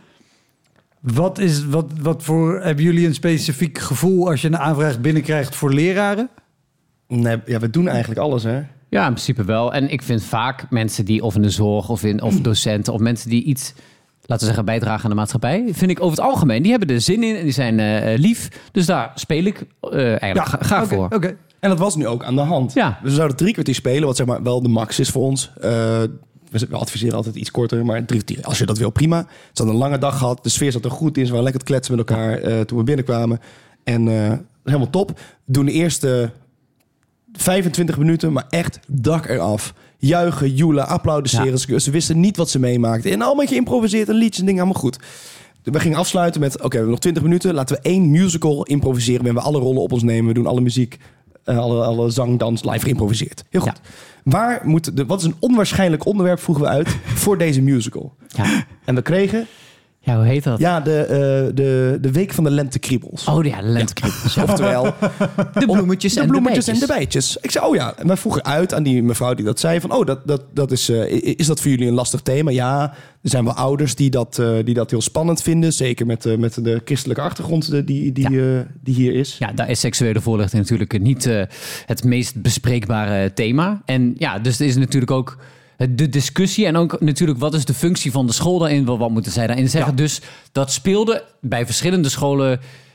Speaker 1: Wat is, wat, wat voor, hebben jullie een specifiek gevoel als je een aanvraag binnenkrijgt voor leraren?
Speaker 3: Nee, ja, we doen eigenlijk alles, hè?
Speaker 2: Ja, in principe wel. En ik vind vaak mensen die of in de zorg of, in, of docenten of mensen die iets, laten we zeggen, bijdragen aan de maatschappij, vind ik over het algemeen, die hebben er zin in en die zijn uh, lief. Dus daar speel ik uh, eigenlijk ja, graag
Speaker 1: okay,
Speaker 2: voor.
Speaker 1: Oké. Okay.
Speaker 3: En dat was nu ook aan de hand.
Speaker 2: Ja.
Speaker 3: We zouden drie kwartier spelen, wat zeg maar wel de max is voor ons. Uh, we adviseren altijd iets korter, maar drie kwartier, als je dat wil, prima. Ze hadden een lange dag gehad, de sfeer zat er goed in. Ze waren lekker te kletsen met elkaar uh, toen we binnenkwamen. En uh, helemaal top. We doen de eerste vijfentwintig minuten, maar echt dak eraf. Juichen, joelen, applaudisseren. Ja. Ze wisten niet wat ze meemaakten. En allemaal geïmproviseerd en liedjes en dingen, allemaal goed. We gingen afsluiten met, oké, okay, we hebben nog twintig minuten. Laten we één musical improviseren. Waarin we alle rollen op ons nemen. We doen alle muziek, uh, alle, alle zang, dans, live geïmproviseerd. Heel goed. Ja. Waar moet de, wat is een onwaarschijnlijk onderwerp, vroegen we uit, voor deze musical?
Speaker 2: Ja.
Speaker 3: En we kregen
Speaker 2: Ja, hoe heet dat?
Speaker 3: Ja, de, uh, de, de week van de lentekriebels.
Speaker 2: Oh ja, de lentekriebels. Ja.
Speaker 3: Oftewel,
Speaker 2: de bloemetjes,
Speaker 3: de
Speaker 2: en,
Speaker 3: bloemetjes
Speaker 2: de
Speaker 3: en de bijtjes. Ik zei, oh ja. En wij vroegen uit aan die mevrouw die dat zei. Van, oh, dat, dat, dat is, uh, is dat voor jullie een lastig thema? Ja, er zijn wel ouders die dat, uh, die dat heel spannend vinden. Zeker met, uh, met de christelijke achtergrond die, die, ja. uh, die hier is.
Speaker 2: Ja, daar is seksuele voorlichting natuurlijk niet uh, het meest bespreekbare thema. En ja, dus er is natuurlijk ook de discussie en ook natuurlijk wat is de functie van de school daarin? Wat moeten zij daarin zeggen? Ja. Dus dat speelde bij verschillende scholen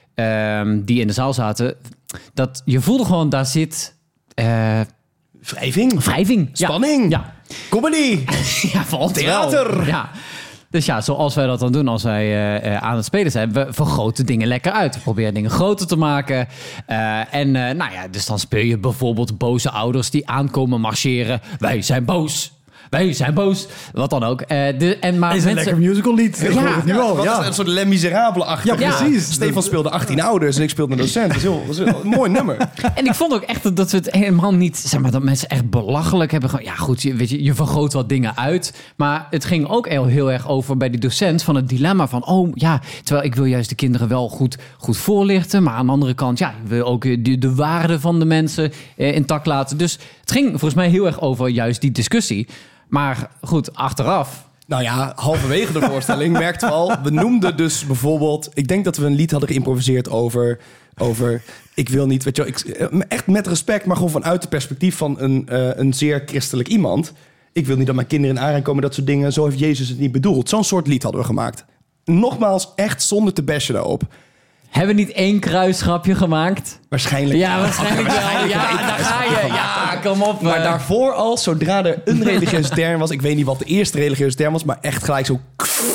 Speaker 2: um, die in de zaal zaten. Dat je voelde gewoon, daar zit Uh,
Speaker 3: wrijving.
Speaker 2: Wrijving.
Speaker 3: Spanning.
Speaker 2: Ja.
Speaker 3: Comedy.
Speaker 2: Ja, van
Speaker 3: theater.
Speaker 2: Ja. Dus ja, zoals wij dat dan doen als wij uh, aan het spelen zijn, we vergroten dingen lekker uit. We proberen dingen groter te maken. Uh, en uh, nou ja, dus dan speel je bijvoorbeeld boze ouders die aankomen marcheren. Wij zijn boos. Wij zijn boos. Wat dan ook. Uh, de, en maar
Speaker 1: is
Speaker 2: mensen...
Speaker 1: een lekker musical lied.
Speaker 2: Ja, ja,
Speaker 1: nu al.
Speaker 3: Wat
Speaker 1: Ja.
Speaker 3: is een soort Les Miserables-achtig.
Speaker 1: Ja, precies.
Speaker 3: Stefan speelde achttien ouders en ik speelde een docent. Dat is, heel, dat is een mooi nummer.
Speaker 2: En ik vond ook echt dat we het helemaal niet, zeg maar, dat mensen echt belachelijk hebben. Gewoon, ja, goed, je, weet je, je vergroot wat dingen uit. Maar het ging ook heel, heel erg over bij die docent van het dilemma van, oh ja, terwijl ik wil juist de kinderen wel goed, goed voorlichten. Maar aan de andere kant, ja, ik wil ook de, de waarde van de mensen eh, intact laten. Dus het ging volgens mij heel erg over juist die discussie. Maar goed, achteraf.
Speaker 3: Nou ja, halverwege de voorstelling merkten we al. We noemden dus bijvoorbeeld. Ik denk dat we een lied hadden geïmproviseerd over. over ik wil niet, weet je wel, ik, echt met respect, maar gewoon vanuit het perspectief van een, uh, een zeer christelijk iemand. Ik wil niet dat mijn kinderen in aanraking komen, dat soort dingen. Zo heeft Jezus het niet bedoeld. Zo'n soort lied hadden we gemaakt. Nogmaals, echt zonder te bashen daarop.
Speaker 2: Hebben we niet één kruisgrapje gemaakt?
Speaker 3: Waarschijnlijk.
Speaker 2: Ja, waarschijnlijk wel. Ja, daar ga je. Ja, kom op.
Speaker 3: Maar daarvoor al, zodra er een religieuze term was... ik weet niet wat de eerste religieuze term was... maar echt gelijk zo...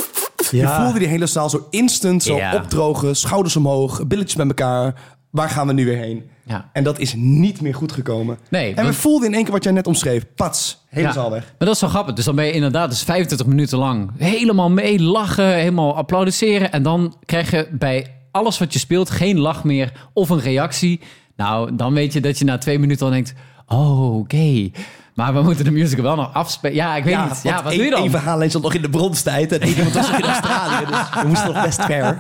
Speaker 3: Ja. Je voelde die hele zaal zo instant, zo ja. opdrogen... schouders omhoog, billetjes met elkaar... waar gaan we nu weer heen? Ja. En dat is niet meer goed gekomen. Nee, en want... we voelden in één keer wat jij net omschreef. Pats, hele ja. zaal weg.
Speaker 2: Maar dat is wel grappig. Dus dan ben je inderdaad dus vijfentwintig minuten lang... helemaal mee lachen, helemaal applaudisseren... en dan krijg je bij... alles wat je speelt, geen lach meer of een reactie. Nou, dan weet je dat je na twee minuten al denkt... oh, oké. Okay. Maar we moeten de musical wel nog afspelen. Ja, ik weet
Speaker 3: ja,
Speaker 2: niet. Ja, wat doe je dan?
Speaker 3: Eén verhaal stond nog in de bronstijd. En iemand was nog in Australië. Dus we moesten nog best ver.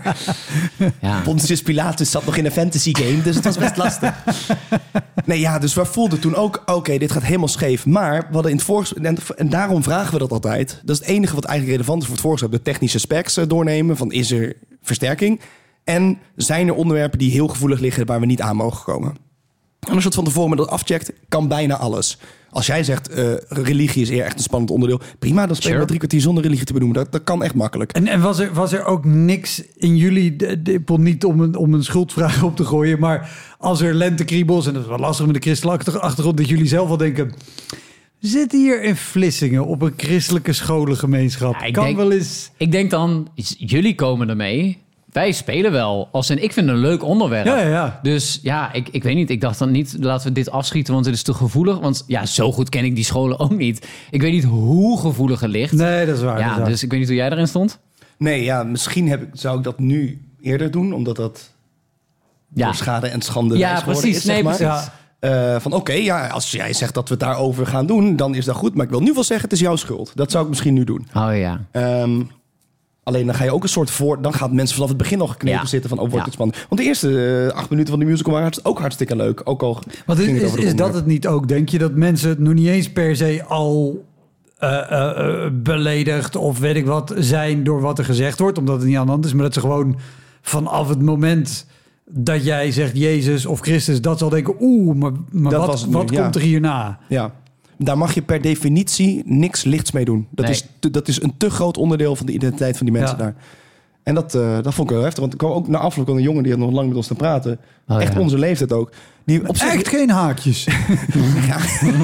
Speaker 3: Ja. Pontius Pilatus zat nog in een fantasy game. Dus het was best lastig. Nee, ja, dus we voelden toen ook... oké, okay, dit gaat helemaal scheef. Maar we hadden in het voorgesprek... en daarom vragen we dat altijd. Dat is het enige wat eigenlijk relevant is voor het voorgesprek. De technische specs doornemen. Van is er versterking... En zijn er onderwerpen die heel gevoelig liggen... waar we niet aan mogen komen? En als je het van tevoren dat afcheckt... kan bijna alles. Als jij zegt, uh, religie is eer echt een spannend onderdeel... prima, dan spelen we sure. drie kwartier zonder religie te benoemen. Dat, dat kan echt makkelijk.
Speaker 1: En, en was, er, was er ook niks in jullie... De, de, niet om een, om een schuldvraag op te gooien... maar als er lentekriebels... en dat is wel lastig met de christelijke achtergrond... dat jullie zelf wel denken... We zitten hier in Vlissingen op een christelijke scholengemeenschap. Ja, ik kan denk, wel eens...
Speaker 2: Ik denk dan, jullie komen ermee... Wij spelen wel. Als en ik vind het een leuk onderwerp.
Speaker 1: Ja, ja, ja.
Speaker 2: Dus ja, ik, ik weet niet. Ik dacht dan niet, laten we dit afschieten, want het is te gevoelig. Want ja, zo goed ken ik die scholen ook niet. Ik weet niet hoe gevoelig het ligt.
Speaker 1: Nee, dat is waar.
Speaker 2: Ja,
Speaker 1: dat is waar.
Speaker 2: Dus ik weet niet hoe jij erin stond.
Speaker 3: Nee, ja, misschien heb ik, zou ik dat nu eerder doen, omdat dat ja. door schade en schande
Speaker 2: ja, precies.
Speaker 3: is,
Speaker 2: nee,
Speaker 3: zeg maar.
Speaker 2: precies.
Speaker 3: Ja. Uh, van oké, okay, ja, als jij zegt dat we het daarover gaan doen, dan is dat goed. Maar ik wil nu wel zeggen, het is jouw schuld. Dat zou ik misschien nu doen.
Speaker 2: Oh ja.
Speaker 3: Um, Alleen dan ga je ook een soort voor... dan gaan mensen vanaf het begin nog geknepen ja. zitten van... oh, wordt ja. het spannend. Want de eerste uh, acht minuten van de musical waren ook hartstikke leuk. Ook al
Speaker 1: Want is, is, is dat het niet ook? Denk je dat mensen het nog niet eens per se al uh, uh, uh, beledigd... of weet ik wat zijn door wat er gezegd wordt... omdat het niet aan de hand is... maar dat ze gewoon vanaf het moment... dat jij zegt Jezus of Christus... dat ze al denken... oeh, maar, maar wat, wat nu, komt ja. er hierna?
Speaker 3: Ja. Daar mag je per definitie niks lichts mee doen. Dat, nee. is, te, dat is een te groot onderdeel van de identiteit van die mensen ja. daar. En dat, uh, dat vond ik wel heftig. Want ik kwam ook na afloop van een jongen die had nog lang met ons te praten. Oh, echt ja. onze leeftijd ook. Die op
Speaker 1: zich... Echt geen haakjes.
Speaker 3: Ja.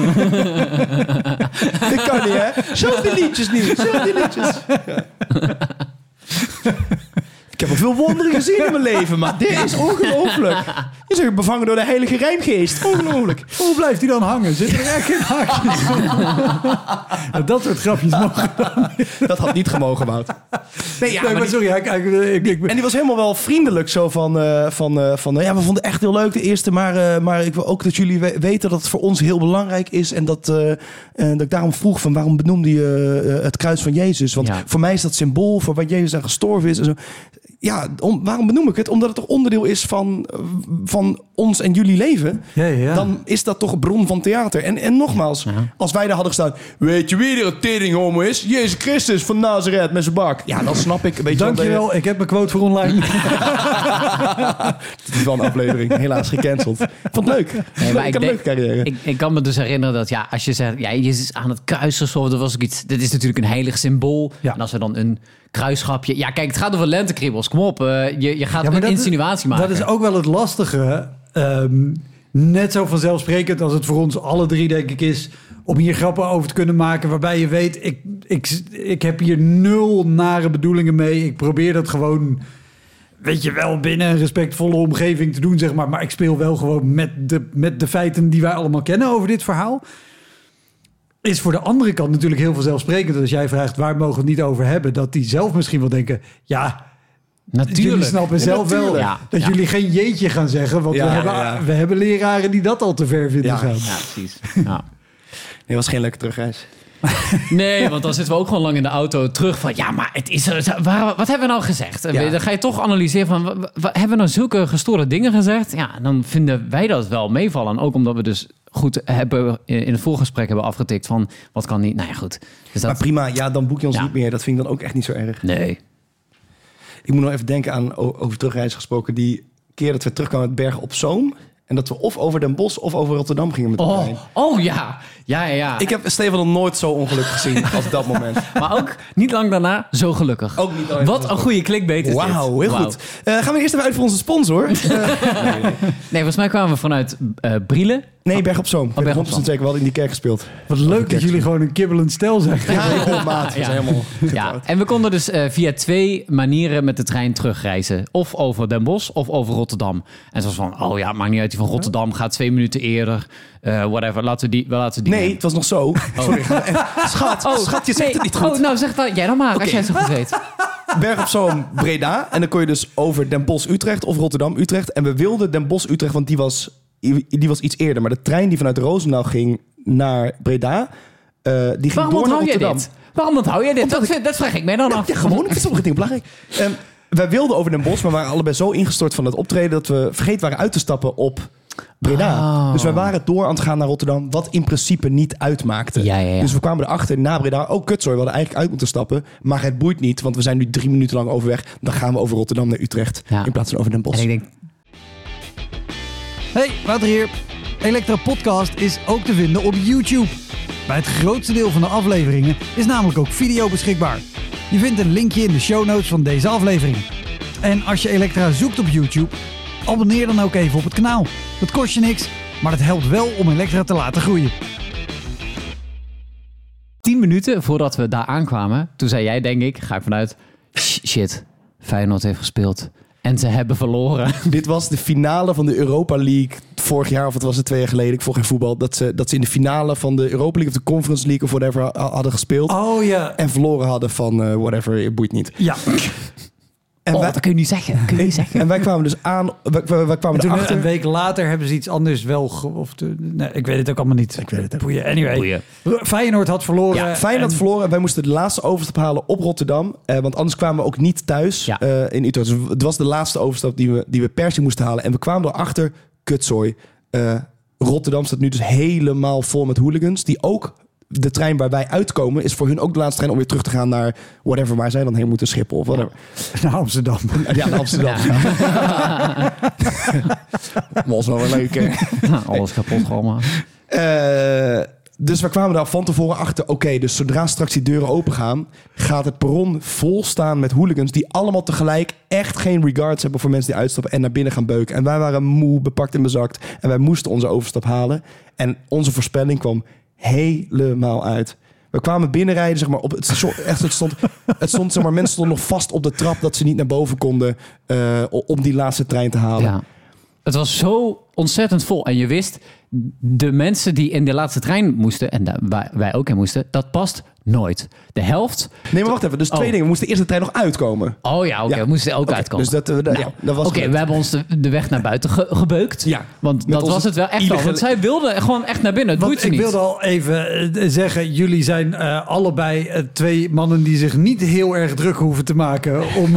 Speaker 3: Dat kan niet, hè? Zo die liedjes niet. Zo die liedjes. Ja. Ik heb zoveel wonderen gezien in mijn leven, maar dit is ongelooflijk. Je zegt bevangen door de heilige rijmgeest. Ongelooflijk.
Speaker 1: Hoe blijft hij dan hangen? Zit er echt geen haakjes in? Dat soort grapjes mogen dan.
Speaker 3: Dat had niet gemogen, Wout. Nee, ja,
Speaker 1: Nee, maar
Speaker 3: maar
Speaker 1: sorry, ik, ik, ik, ik,
Speaker 3: En die was helemaal wel vriendelijk. Zo van, uh, van, uh, van uh, ja, we vonden het echt heel leuk de eerste. Maar, uh, maar ik wil ook dat jullie we- weten dat het voor ons heel belangrijk is. En dat, uh, uh, dat ik daarom vroeg van waarom benoemde je uh, het kruis van Jezus? Want
Speaker 2: Ja.
Speaker 3: voor mij is dat symbool voor waar Jezus aan gestorven is. En zo. Ja, om, waarom benoem ik het? Omdat het toch onderdeel is van, van ons en jullie leven.
Speaker 1: Ja, ja.
Speaker 3: Dan is dat toch een bron van theater. En, en nogmaals,
Speaker 2: Ja.
Speaker 3: als wij daar hadden gestaan... Weet je wie er een tering homo is? Jezus Christus van Nazareth met zijn bak. Ja, dan snap ik een beetje...
Speaker 1: Dankjewel, ik heb mijn quote voor online.
Speaker 3: Het is wel een aflevering. Helaas gecanceld. Ik vond het leuk.
Speaker 2: Nee, maar
Speaker 3: ik
Speaker 2: ik,
Speaker 3: had een leuke
Speaker 2: denk,
Speaker 3: carrière.
Speaker 2: ik, ik kan me dus herinneren dat ja, als je zegt, ja, Jezus is aan het kruis of zo, dat was ook iets. Dit is natuurlijk een heilig symbool.
Speaker 1: Ja.
Speaker 2: En als we dan een kruisgrapje. Ja, kijk, het gaat over lentekriebels. Kom op, uh, je, je gaat
Speaker 1: Ja, maar
Speaker 2: een
Speaker 1: dat is-
Speaker 2: insinuatie maken.
Speaker 1: Dat is ook wel het lastige. Um, net zo vanzelfsprekend als het voor ons alle drie, denk ik, is om hier grappen over te kunnen maken. Waarbij je weet, ik, ik, ik heb hier nul nare bedoelingen mee. Ik probeer dat gewoon, weet je wel, binnen een respectvolle omgeving te doen, zeg maar. Maar ik speel wel gewoon met de, met de feiten die wij allemaal kennen over dit verhaal. Is voor de andere kant natuurlijk heel vanzelfsprekend. Als jij vraagt, waar mogen we het niet over hebben? Dat die zelf misschien wel denken, ja...
Speaker 2: Natuurlijk.
Speaker 1: Jullie snappen
Speaker 3: Ja,
Speaker 1: zelf wel
Speaker 3: natuurlijk.
Speaker 2: Ja,
Speaker 1: dat
Speaker 2: ja.
Speaker 1: jullie geen jeetje gaan zeggen. Want
Speaker 3: Ja,
Speaker 1: we, hebben,
Speaker 3: ja.
Speaker 1: we hebben leraren die dat al te ver vinden
Speaker 3: Ja.
Speaker 1: gaan.
Speaker 2: Ja, precies. Ja.
Speaker 3: Nee, was geen leuke terugreis.
Speaker 2: Nee, want dan zitten we ook gewoon lang in de auto terug van... ja, maar het is, waar, wat hebben we nou gezegd? En
Speaker 3: Ja.
Speaker 2: dan ga je toch analyseren van... wa- wa- hebben we nou zulke gestoorde dingen gezegd? Ja, dan vinden wij dat wel meevallen. Ook omdat we dus goed hebben in het voorgesprek hebben afgetikt van... wat kan niet? Nou ja, goed. Dus
Speaker 3: Maar
Speaker 2: dat,
Speaker 3: prima, ja, dan boek je ons
Speaker 2: Ja.
Speaker 3: niet meer. Dat vind ik dan ook echt niet zo erg.
Speaker 2: nee.
Speaker 3: Ik moet nog even denken aan, o- over terugreis gesproken... die keer dat we terugkwamen uit Bergen op Zoom... en dat we of over Den Bosch of over Rotterdam gingen met de
Speaker 2: Oh,
Speaker 3: trein.
Speaker 2: oh ja. Ja, ja, ja.
Speaker 3: Ik heb Stefan nog nooit zo ongelukkig gezien als dat moment.
Speaker 2: Maar ook niet lang daarna zo gelukkig.
Speaker 3: Ook niet lang
Speaker 2: Wat
Speaker 3: daarna
Speaker 2: een goede clickbait is dit.
Speaker 3: Wauw, heel
Speaker 2: Wauw.
Speaker 3: goed. Uh, gaan we eerst even uit voor onze sponsor?
Speaker 2: Nee, volgens mij kwamen we vanuit uh, Brielen.
Speaker 3: Nee, Berg op Zoom. Ik ben
Speaker 2: Berg op
Speaker 3: honderd procent
Speaker 2: Zoom.
Speaker 3: zeker, we hadden in die kerk gespeeld.
Speaker 1: Wat leuk dat jullie gewoon een kibbelend stel zijn.
Speaker 3: Ja, oh, maat. We
Speaker 2: Ja.
Speaker 3: zijn helemaal
Speaker 2: Ja,
Speaker 3: getrouwd.
Speaker 2: en we konden dus uh, via twee manieren met de trein terugreizen. Of over Den Bosch of over Rotterdam. En zo was van, oh ja, maakt niet uit, die van Rotterdam gaat twee minuten eerder. Uh, whatever, laten we die, laten we die
Speaker 3: Nee,
Speaker 2: nemen.
Speaker 3: het was nog zo. Sorry. Schat, schat, je zegt
Speaker 2: nee.
Speaker 3: het niet goed.
Speaker 2: Oh, nou zeg dan jij dan maar,
Speaker 3: Oké.
Speaker 2: als jij het zo goed weet.
Speaker 3: Berg op Zoom, Breda. En dan kon je dus over Den Bosch, Utrecht of Rotterdam, Utrecht. En we wilden Den Bosch, Utrecht, want die was, die was iets eerder. Maar de trein die vanuit Roosendaal ging naar Breda, uh, die ging
Speaker 2: Waarom
Speaker 3: door naar
Speaker 2: onthoud jij
Speaker 3: Rotterdam.
Speaker 2: dit? Waarom onthoud jij dit? Dat, vind- dat vraag ik mij dan
Speaker 3: Ja,
Speaker 2: af.
Speaker 3: ja, gewoon. Ik vind sommige dingen belangrijk. Um, wij wilden over Den Bosch, maar waren allebei zo ingestort van het optreden dat we vergeten waren uit te stappen op Breda.
Speaker 2: Oh.
Speaker 3: Dus wij waren door aan het gaan naar Rotterdam, wat in principe niet uitmaakte.
Speaker 2: Ja, ja, ja.
Speaker 3: Dus we kwamen erachter na Breda, oh kutzooi, we hadden eigenlijk uit moeten stappen. Maar het boeit niet, want we zijn nu drie minuten lang overweg. Dan gaan we over Rotterdam naar Utrecht,
Speaker 2: Ja.
Speaker 3: in plaats van over Den Bosch.
Speaker 2: En ik denk,
Speaker 1: Hey, Wouter hier. Elektra Podcast is ook te vinden op YouTube. Bij het grootste deel van de afleveringen is namelijk ook video beschikbaar. Je vindt een linkje in de show notes van deze aflevering. En als je Elektra zoekt op YouTube, abonneer dan ook even op het kanaal. Dat kost je niks, maar het helpt wel om Elektra te laten groeien.
Speaker 2: tien minuten voordat we daar aankwamen, toen zei jij, denk ik, ga ik vanuit, "Sh- shit, Feyenoord heeft gespeeld. En ze hebben verloren.
Speaker 3: Dit was de finale van de Europa League vorig jaar, of het was het twee jaar geleden, ik volg geen voetbal, dat ze, dat ze in de finale van de Europa League of de Conference League of whatever ha- hadden gespeeld.
Speaker 1: Oh ja.
Speaker 3: En verloren hadden van uh, whatever, boeit niet.
Speaker 1: Ja.
Speaker 3: En,
Speaker 2: Oh,
Speaker 3: wij,
Speaker 2: dat kun je niet zeggen. Dat kun je niet zeggen.
Speaker 3: en wij kwamen dus aan, wij, wij, wij kwamen
Speaker 1: Toen
Speaker 3: erachter.
Speaker 1: een week later hebben ze iets anders wel... Ge- of de, nee, ik weet het ook allemaal niet. Ik weet het ook. Boeien. Anyway,
Speaker 2: Boeien.
Speaker 1: Feyenoord had verloren.
Speaker 3: Ja, Feyenoord
Speaker 1: en-
Speaker 3: verloren en wij moesten de laatste overstap halen op Rotterdam. Eh, want anders kwamen we ook niet thuis
Speaker 2: Ja.
Speaker 3: eh, in Utrecht. Dus het was de laatste overstap die we, die we per se moesten halen. En we kwamen erachter, kutzooi. Eh, Rotterdam staat nu dus helemaal vol met hooligans. Die ook, de trein waar wij uitkomen, is voor hun ook de laatste trein om weer terug te gaan naar whatever, waar zij dan heen moeten, Schiphol of whatever.
Speaker 1: Naar Amsterdam.
Speaker 3: Ja, naar Amsterdam.
Speaker 2: Ja.
Speaker 3: Was wel wel leuk, hè?
Speaker 2: Nou, alles kapot allemaal.
Speaker 3: Eh, dus we kwamen daar van tevoren achter. Oké, dus zodra straks die deuren open gaan, gaat het perron vol staan met hooligans die allemaal tegelijk echt geen regards hebben voor mensen die uitstappen en naar binnen gaan beuken. En wij waren moe, bepakt en bezakt. En wij moesten onze overstap halen. En onze voorspelling kwam helemaal uit. We kwamen binnenrijden, zeg maar, op het station. Echt, het stond, het stond, zeg maar, mensen stonden nog vast op de trap dat ze niet naar boven konden uh, om die laatste trein te halen.
Speaker 2: Ja. Het was zo ontzettend vol. En je wist, de mensen die in de laatste trein moesten, en daar, wij, wij ook in moesten, dat past nooit. De helft...
Speaker 3: Nee, maar wacht even. Dus twee oh. dingen. We moesten eerst de trein nog uitkomen.
Speaker 2: Oh ja, oké. Okay. Ja. We moesten ook okay, uitkomen.
Speaker 3: Dus dat, uh, nou, ja, dat was
Speaker 2: Oké, okay, we hebben ons de, de weg naar buiten ge- gebeukt. Ja. Want dat was het wel echt al. Want zij wilden gewoon echt naar binnen. Het
Speaker 1: want ik
Speaker 2: niet.
Speaker 1: wilde al even uh, zeggen, jullie zijn uh, allebei uh, twee mannen die zich niet heel erg druk hoeven te maken om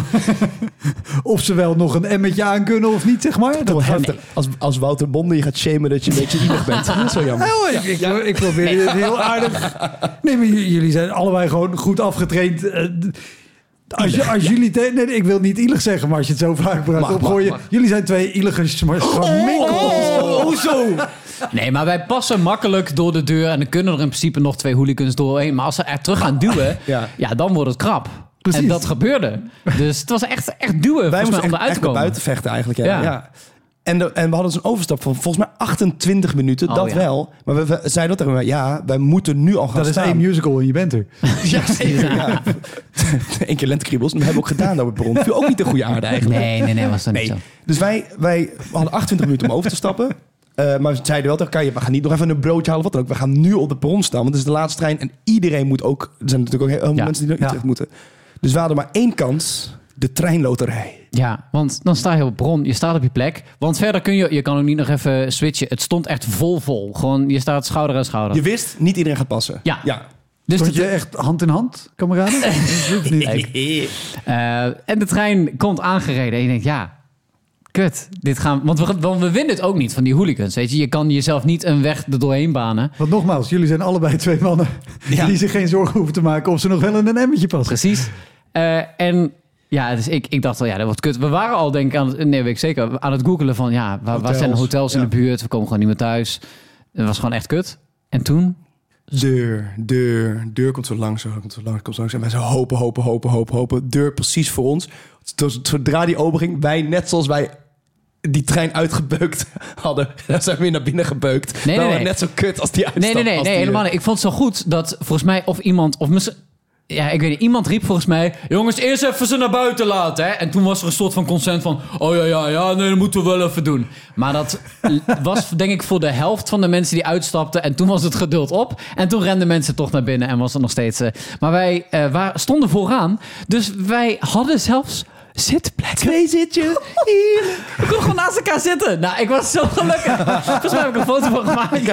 Speaker 1: of ze wel nog een emmetje aan kunnen of niet, zeg maar. Dat
Speaker 3: gaat nee. als, als Wouter Bonde je gaat shamen dat je een beetje ielig bent. Dat is zo jammer.
Speaker 1: Oh, ik, ik, ja. ik probeer nee. het heel aardig. Nee, maar j- jullie zijn allebei gewoon goed afgetraind. Uh, als, je, als jullie... Te- nee, ik wil niet ielig zeggen, maar als je het zo vaak gebruikt opgooien. Jullie zijn twee ielige schaminkels.
Speaker 2: Oh, oh, zo. Nee, maar wij passen makkelijk door de deur. En dan kunnen er in principe nog twee hooligans doorheen. Maar als ze er terug gaan duwen, ja. ja, dan wordt het krap. Precies. En dat gebeurde. Dus het was echt, echt duwen
Speaker 3: wij
Speaker 2: moesten
Speaker 3: om
Speaker 2: eruit te komen.
Speaker 3: buiten vechten eigenlijk. Ja. Ja. Ja. En, de, en we hadden dus een overstap van volgens mij achtentwintig minuten. Oh, dat ja. wel. Maar we, we zeiden dat er, ja, wij moeten nu al gaan
Speaker 1: dat
Speaker 3: staan.
Speaker 1: Dat is één musical en je bent er.
Speaker 3: Ja, zeker. Ja. Eén keer lentekriebels. En we hebben ook gedaan dat we bron. Viel ook niet de goede aarde eigenlijk.
Speaker 2: Nee, nee, nee. Was dat niet nee. zo.
Speaker 3: Dus wij, wij hadden achtentwintig minuten om over te stappen. Uh, maar we zeiden wel tegen elkaar, we gaan niet nog even een broodje halen. Wat dan ook. We gaan nu op de perron staan. Want het is de laatste trein. En iedereen moet ook... Er zijn natuurlijk ook heel veel ja. mensen die naar Utrecht ja. moeten. Dus we hadden maar één kans. De treinloterij.
Speaker 2: Ja, want dan sta je op bron, je staat op je plek. Want verder kun je, je kan ook niet nog even switchen. Het stond echt vol vol. Gewoon, je staat schouder aan schouder.
Speaker 3: Je wist, niet iedereen gaat passen.
Speaker 2: Ja.
Speaker 3: ja.
Speaker 1: Dus stond je echt hand in hand, kameraden?
Speaker 2: uh, en de trein komt aangereden en je denkt, ja, kut. Dit gaan, want we, want we winnen het ook niet van die hooligans. Weet je, je kan jezelf niet een weg er doorheen banen.
Speaker 1: Want nogmaals, jullie zijn allebei twee mannen ja. die zich geen zorgen hoeven te maken of ze nog wel in een emmetje passen.
Speaker 2: Precies. Uh, en ja, dus ik, ik dacht al, ja, dat wordt kut. We waren al, denk ik, aan het, nee, weet ik zeker, aan het googelen van, ja, waar, waar zijn hotels in ja. de buurt? We komen gewoon niet meer thuis. Het was gewoon echt kut. En toen?
Speaker 3: Deur, deur, deur komt zo langs, komt zo langs, komt zo langs. En wij zo hopen, hopen, hopen, hopen, hopen. Deur precies voor ons. Zodra die open ging, wij, net zoals wij die trein uitgebeukt hadden, dan zijn we weer naar binnen gebeukt.
Speaker 2: Nee, nee, nee.
Speaker 3: Net zo kut als die uitstap.
Speaker 2: Nee, nee, nee, nee helemaal niet. Ik vond het zo goed dat volgens mij of iemand, of misschien... Ja, ik weet niet. Iemand riep volgens mij... Jongens, eerst even ze naar buiten laten. Hè? En toen was er een soort van consent van... Oh ja, ja, ja, nee, dat moeten we wel even doen. Maar dat was denk ik voor de helft van de mensen die uitstapten. En toen was het geduld op. En toen renden mensen toch naar binnen en was het nog steeds... Uh, maar wij uh, waren, stonden vooraan. Dus wij hadden zelfs... zitplekken.
Speaker 3: Twee zitjes. Hier.
Speaker 2: We konden gewoon naast elkaar zitten. Nou, ik was zo gelukkig. Volgens mij heb ik een foto van gemaakt.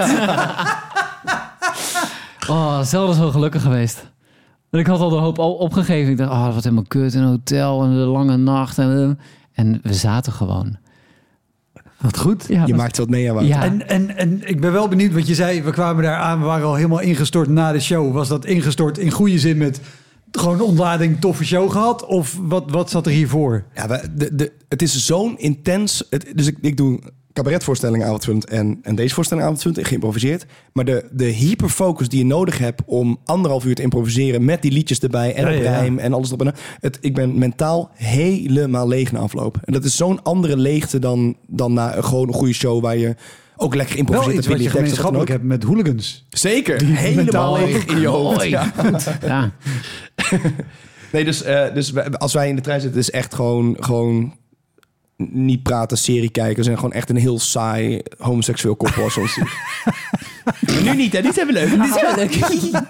Speaker 2: Oh, zelden zo gelukkig geweest. En ik had al de hoop al opgegeven. Ik dacht, oh, wat helemaal kut in een hotel en de lange nacht. En, en we zaten gewoon.
Speaker 1: Wat goed.
Speaker 3: Ja, je wat... maakt wat mee aan
Speaker 1: ja. en, en, en ik ben wel benieuwd, wat je zei, we kwamen daar aan, we waren al helemaal ingestort na de show. Was dat ingestort in goede zin met gewoon ontlading, toffe show gehad? Of wat, wat zat er hiervoor?
Speaker 3: Ja, we, de, de, het is zo'n intens... Het, dus ik, ik doe... cabaretvoorstelling avondvullend en, en deze voorstelling avondvullend, geïmproviseerd. Maar de, de hyperfocus die je nodig hebt om anderhalf uur te improviseren met die liedjes erbij en ja, op rijm ja. en alles erop en het, ik ben mentaal helemaal leeg na afloop. En dat is zo'n andere leegte dan, dan na een, gewoon een goede show waar je ook lekker improviseert.
Speaker 1: Wel iets wat je gemeenschappelijk hebt met hooligans.
Speaker 3: Zeker, die helemaal leeg in je hoofd. Ja. ja. Nee, dus, uh, dus als wij in de trein zitten, is echt gewoon... gewoon niet praten, serie kijken. We zijn gewoon echt een heel saai homoseksueel koppel. Zoals maar nu niet, hè? Die zijn we leuk. Die zijn we leuk.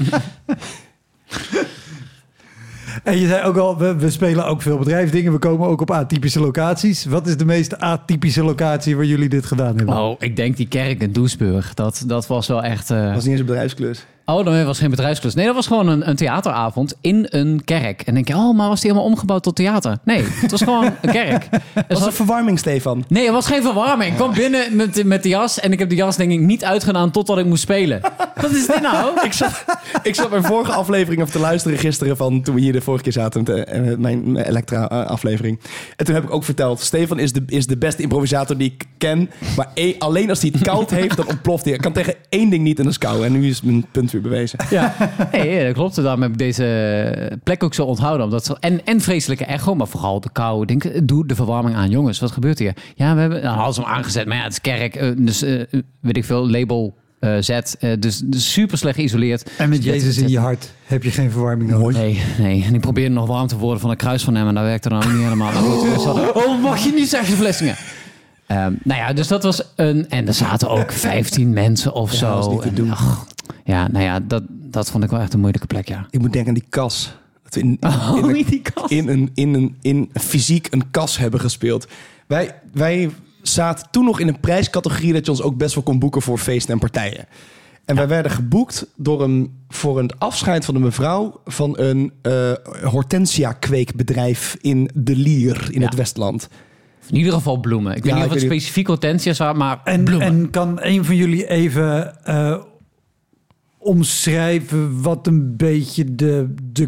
Speaker 1: En je zei ook al, we, we spelen ook veel bedrijfsdingen. We komen ook op atypische locaties. Wat is de meest atypische locatie waar jullie dit gedaan hebben?
Speaker 2: Oh, ik denk die kerk in Doesburg. Dat, dat was wel echt... Uh...
Speaker 3: was niet eens een bedrijfsklus.
Speaker 2: Oh, dat was geen bedrijfsklus. Nee, dat was gewoon een, een theateravond in een kerk. En dan denk je, oh, maar was die helemaal omgebouwd tot theater? Nee, het was gewoon een kerk.
Speaker 3: Was het een verwarming, Stefan?
Speaker 2: Nee, het was geen verwarming. Ik kwam binnen met, met de jas en ik heb de jas denk ik niet uitgedaan totdat ik moest spelen. Wat is dit nou?
Speaker 3: ik, zat, ik zat mijn vorige aflevering even te luisteren gisteren van toen we hier de vorige keer zaten met de, mijn, mijn Elektra-aflevering. En toen heb ik ook verteld, Stefan is de, is de beste improvisator die ik ken. Maar e- alleen als hij het koud heeft, dan ontploft hij. Ik kan tegen één ding niet en dat is kou. En nu is mijn punt weer bewezen.
Speaker 2: Ja, hey, dat klopt. Daarom heb ik deze plek ook zo onthouden. Omdat zo, en, en vreselijke echo, maar vooral de kou. Denk, doe de verwarming aan. Jongens, wat gebeurt hier? Ja, we hebben... Nou, hadden ze hem aangezet, maar ja, het is kerk. Uh, dus uh, weet ik veel, label uh, zet. Uh, dus, dus super slecht geïsoleerd.
Speaker 1: En met
Speaker 2: dus
Speaker 1: Jezus in je hart heb je geen verwarming nodig.
Speaker 2: Nee, nee. En ik probeerde nog warm te worden van een kruis van hem. En dat werkte dan ook niet helemaal. Maar goed, dus hadden, oh, mag je niet zeggen, Vlissingen? Um, nou ja, dus dat was een... En er zaten ook vijftien mensen of
Speaker 3: ja,
Speaker 2: zo.
Speaker 3: Dat was niet te doen.
Speaker 2: En, ach, ja, nou ja, dat, dat vond ik wel echt een moeilijke plek, ja.
Speaker 3: Ik moet denken aan die kas. Dat we in, in,
Speaker 2: oh,
Speaker 3: in, een,
Speaker 2: die kas.
Speaker 3: in, een, in, een, in fysiek een kas hebben gespeeld. Wij, wij zaten toen nog in een prijscategorie dat je ons ook best wel kon boeken voor feesten en partijen. En wij werden geboekt door een, voor een afscheid van een mevrouw van een uh, hortensia-kweekbedrijf in De Lier in ja. het Westland.
Speaker 2: In ieder geval bloemen. Ik weet ja, niet of het specifiek hortensia's waren, maar
Speaker 1: en,
Speaker 2: bloemen.
Speaker 1: En kan een van jullie even uh, omschrijven wat een beetje de, de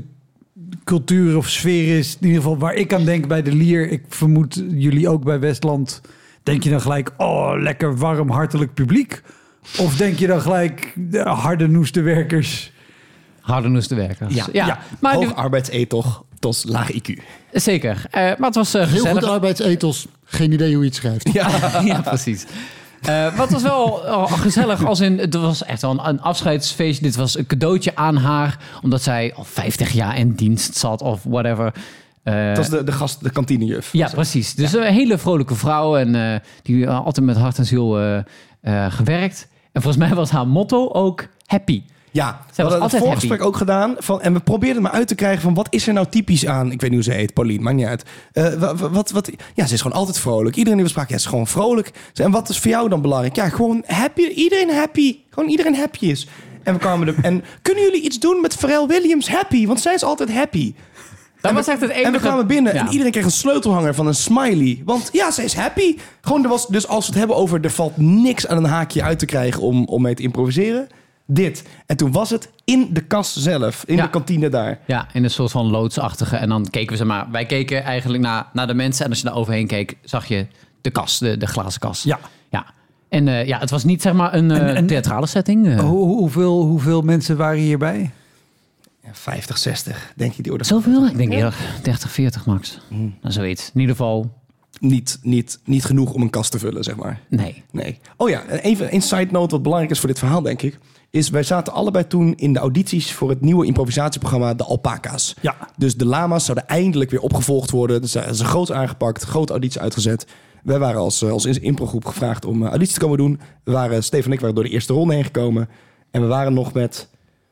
Speaker 1: cultuur of sfeer is? In ieder geval waar ik aan denk bij De Lier. Ik vermoed jullie ook bij Westland. Denk je dan gelijk, oh, lekker warm, hartelijk publiek? Of denk je dan gelijk, de harde noeste werkers?
Speaker 2: Harde noeste werkers.
Speaker 3: Ja, ja. ja.
Speaker 2: Maar
Speaker 3: hoog
Speaker 2: de...
Speaker 3: arbeidsethos, tot laag I Q.
Speaker 2: Zeker. Uh, maar het was uh,
Speaker 4: Heel
Speaker 2: gezellig.
Speaker 4: goed arbeidsethos. Geen idee hoe je het schrijft.
Speaker 2: Ja, ja precies. Uh, maar het was wel uh, gezellig. Als in, het was echt wel een, een afscheidsfeestje. Dit was een cadeautje aan haar. Omdat zij al vijftig jaar in dienst zat of whatever. Uh,
Speaker 3: dat was de, de gast, de kantinejuf.
Speaker 2: Ja, precies. Dus ja. een hele vrolijke vrouw. En uh, die uh, altijd met hart en ziel uh, uh, gewerkt. En volgens mij was haar motto ook happy.
Speaker 3: Ja, we hadden het voorgesprek ook gedaan. Van, en we probeerden maar uit te krijgen van wat is er nou typisch aan... Ik weet niet hoe ze heet, Pauline, maakt niet uit. Uh, wat, wat, wat, ja, ze is gewoon altijd vrolijk. Iedereen die we spraken, ja, ze is gewoon vrolijk. En wat is voor jou dan belangrijk? Ja, gewoon happy. Iedereen happy. Gewoon iedereen happy is. En we kwamen er... En kunnen jullie iets doen met Pharrell Williams happy? Want zij is altijd happy.
Speaker 2: Dat
Speaker 3: en
Speaker 2: was
Speaker 3: we,
Speaker 2: echt het enige...
Speaker 3: En we kwamen binnen
Speaker 2: ja.
Speaker 3: en iedereen kreeg een sleutelhanger van een smiley. Want ja, ze is happy. Gewoon, er was, dus als we het hebben over... Er valt niks aan een haakje uit te krijgen om, om mee te improviseren... Dit. En toen was het in de kas zelf. In ja. de kantine daar.
Speaker 2: Ja, in een soort van loodsachtige. En dan keken we ze maar. Wij keken eigenlijk naar, naar de mensen. En als je daar overheen keek, zag je de kas. De, de glazen kas.
Speaker 1: Ja.
Speaker 2: ja. En uh, ja, het was niet zeg maar een uh, en, en, theatrale setting. Uh.
Speaker 1: Hoe, hoeveel, hoeveel mensen waren hierbij?
Speaker 3: Ja, vijftig, zestig. Denk je die orde?
Speaker 2: Zoveel? Ik denk eerder dertig, veertig max. Hmm. Nou, zoiets. In ieder geval...
Speaker 3: Niet, niet, niet genoeg om een kast te vullen, zeg maar.
Speaker 2: Nee.
Speaker 3: nee. Oh ja, even een side note wat belangrijk is voor dit verhaal, denk ik. Is wij zaten allebei toen in de audities voor het nieuwe improvisatieprogramma De Alpaca's.
Speaker 1: Ja.
Speaker 3: Dus de lama's zouden eindelijk weer opgevolgd worden. Dus ze zijn groot aangepakt, grote auditie uitgezet. Wij waren als, als improgroep gevraagd om auditie te komen doen. We waren, Steve en ik waren door de eerste ronde heen gekomen. En we waren nog met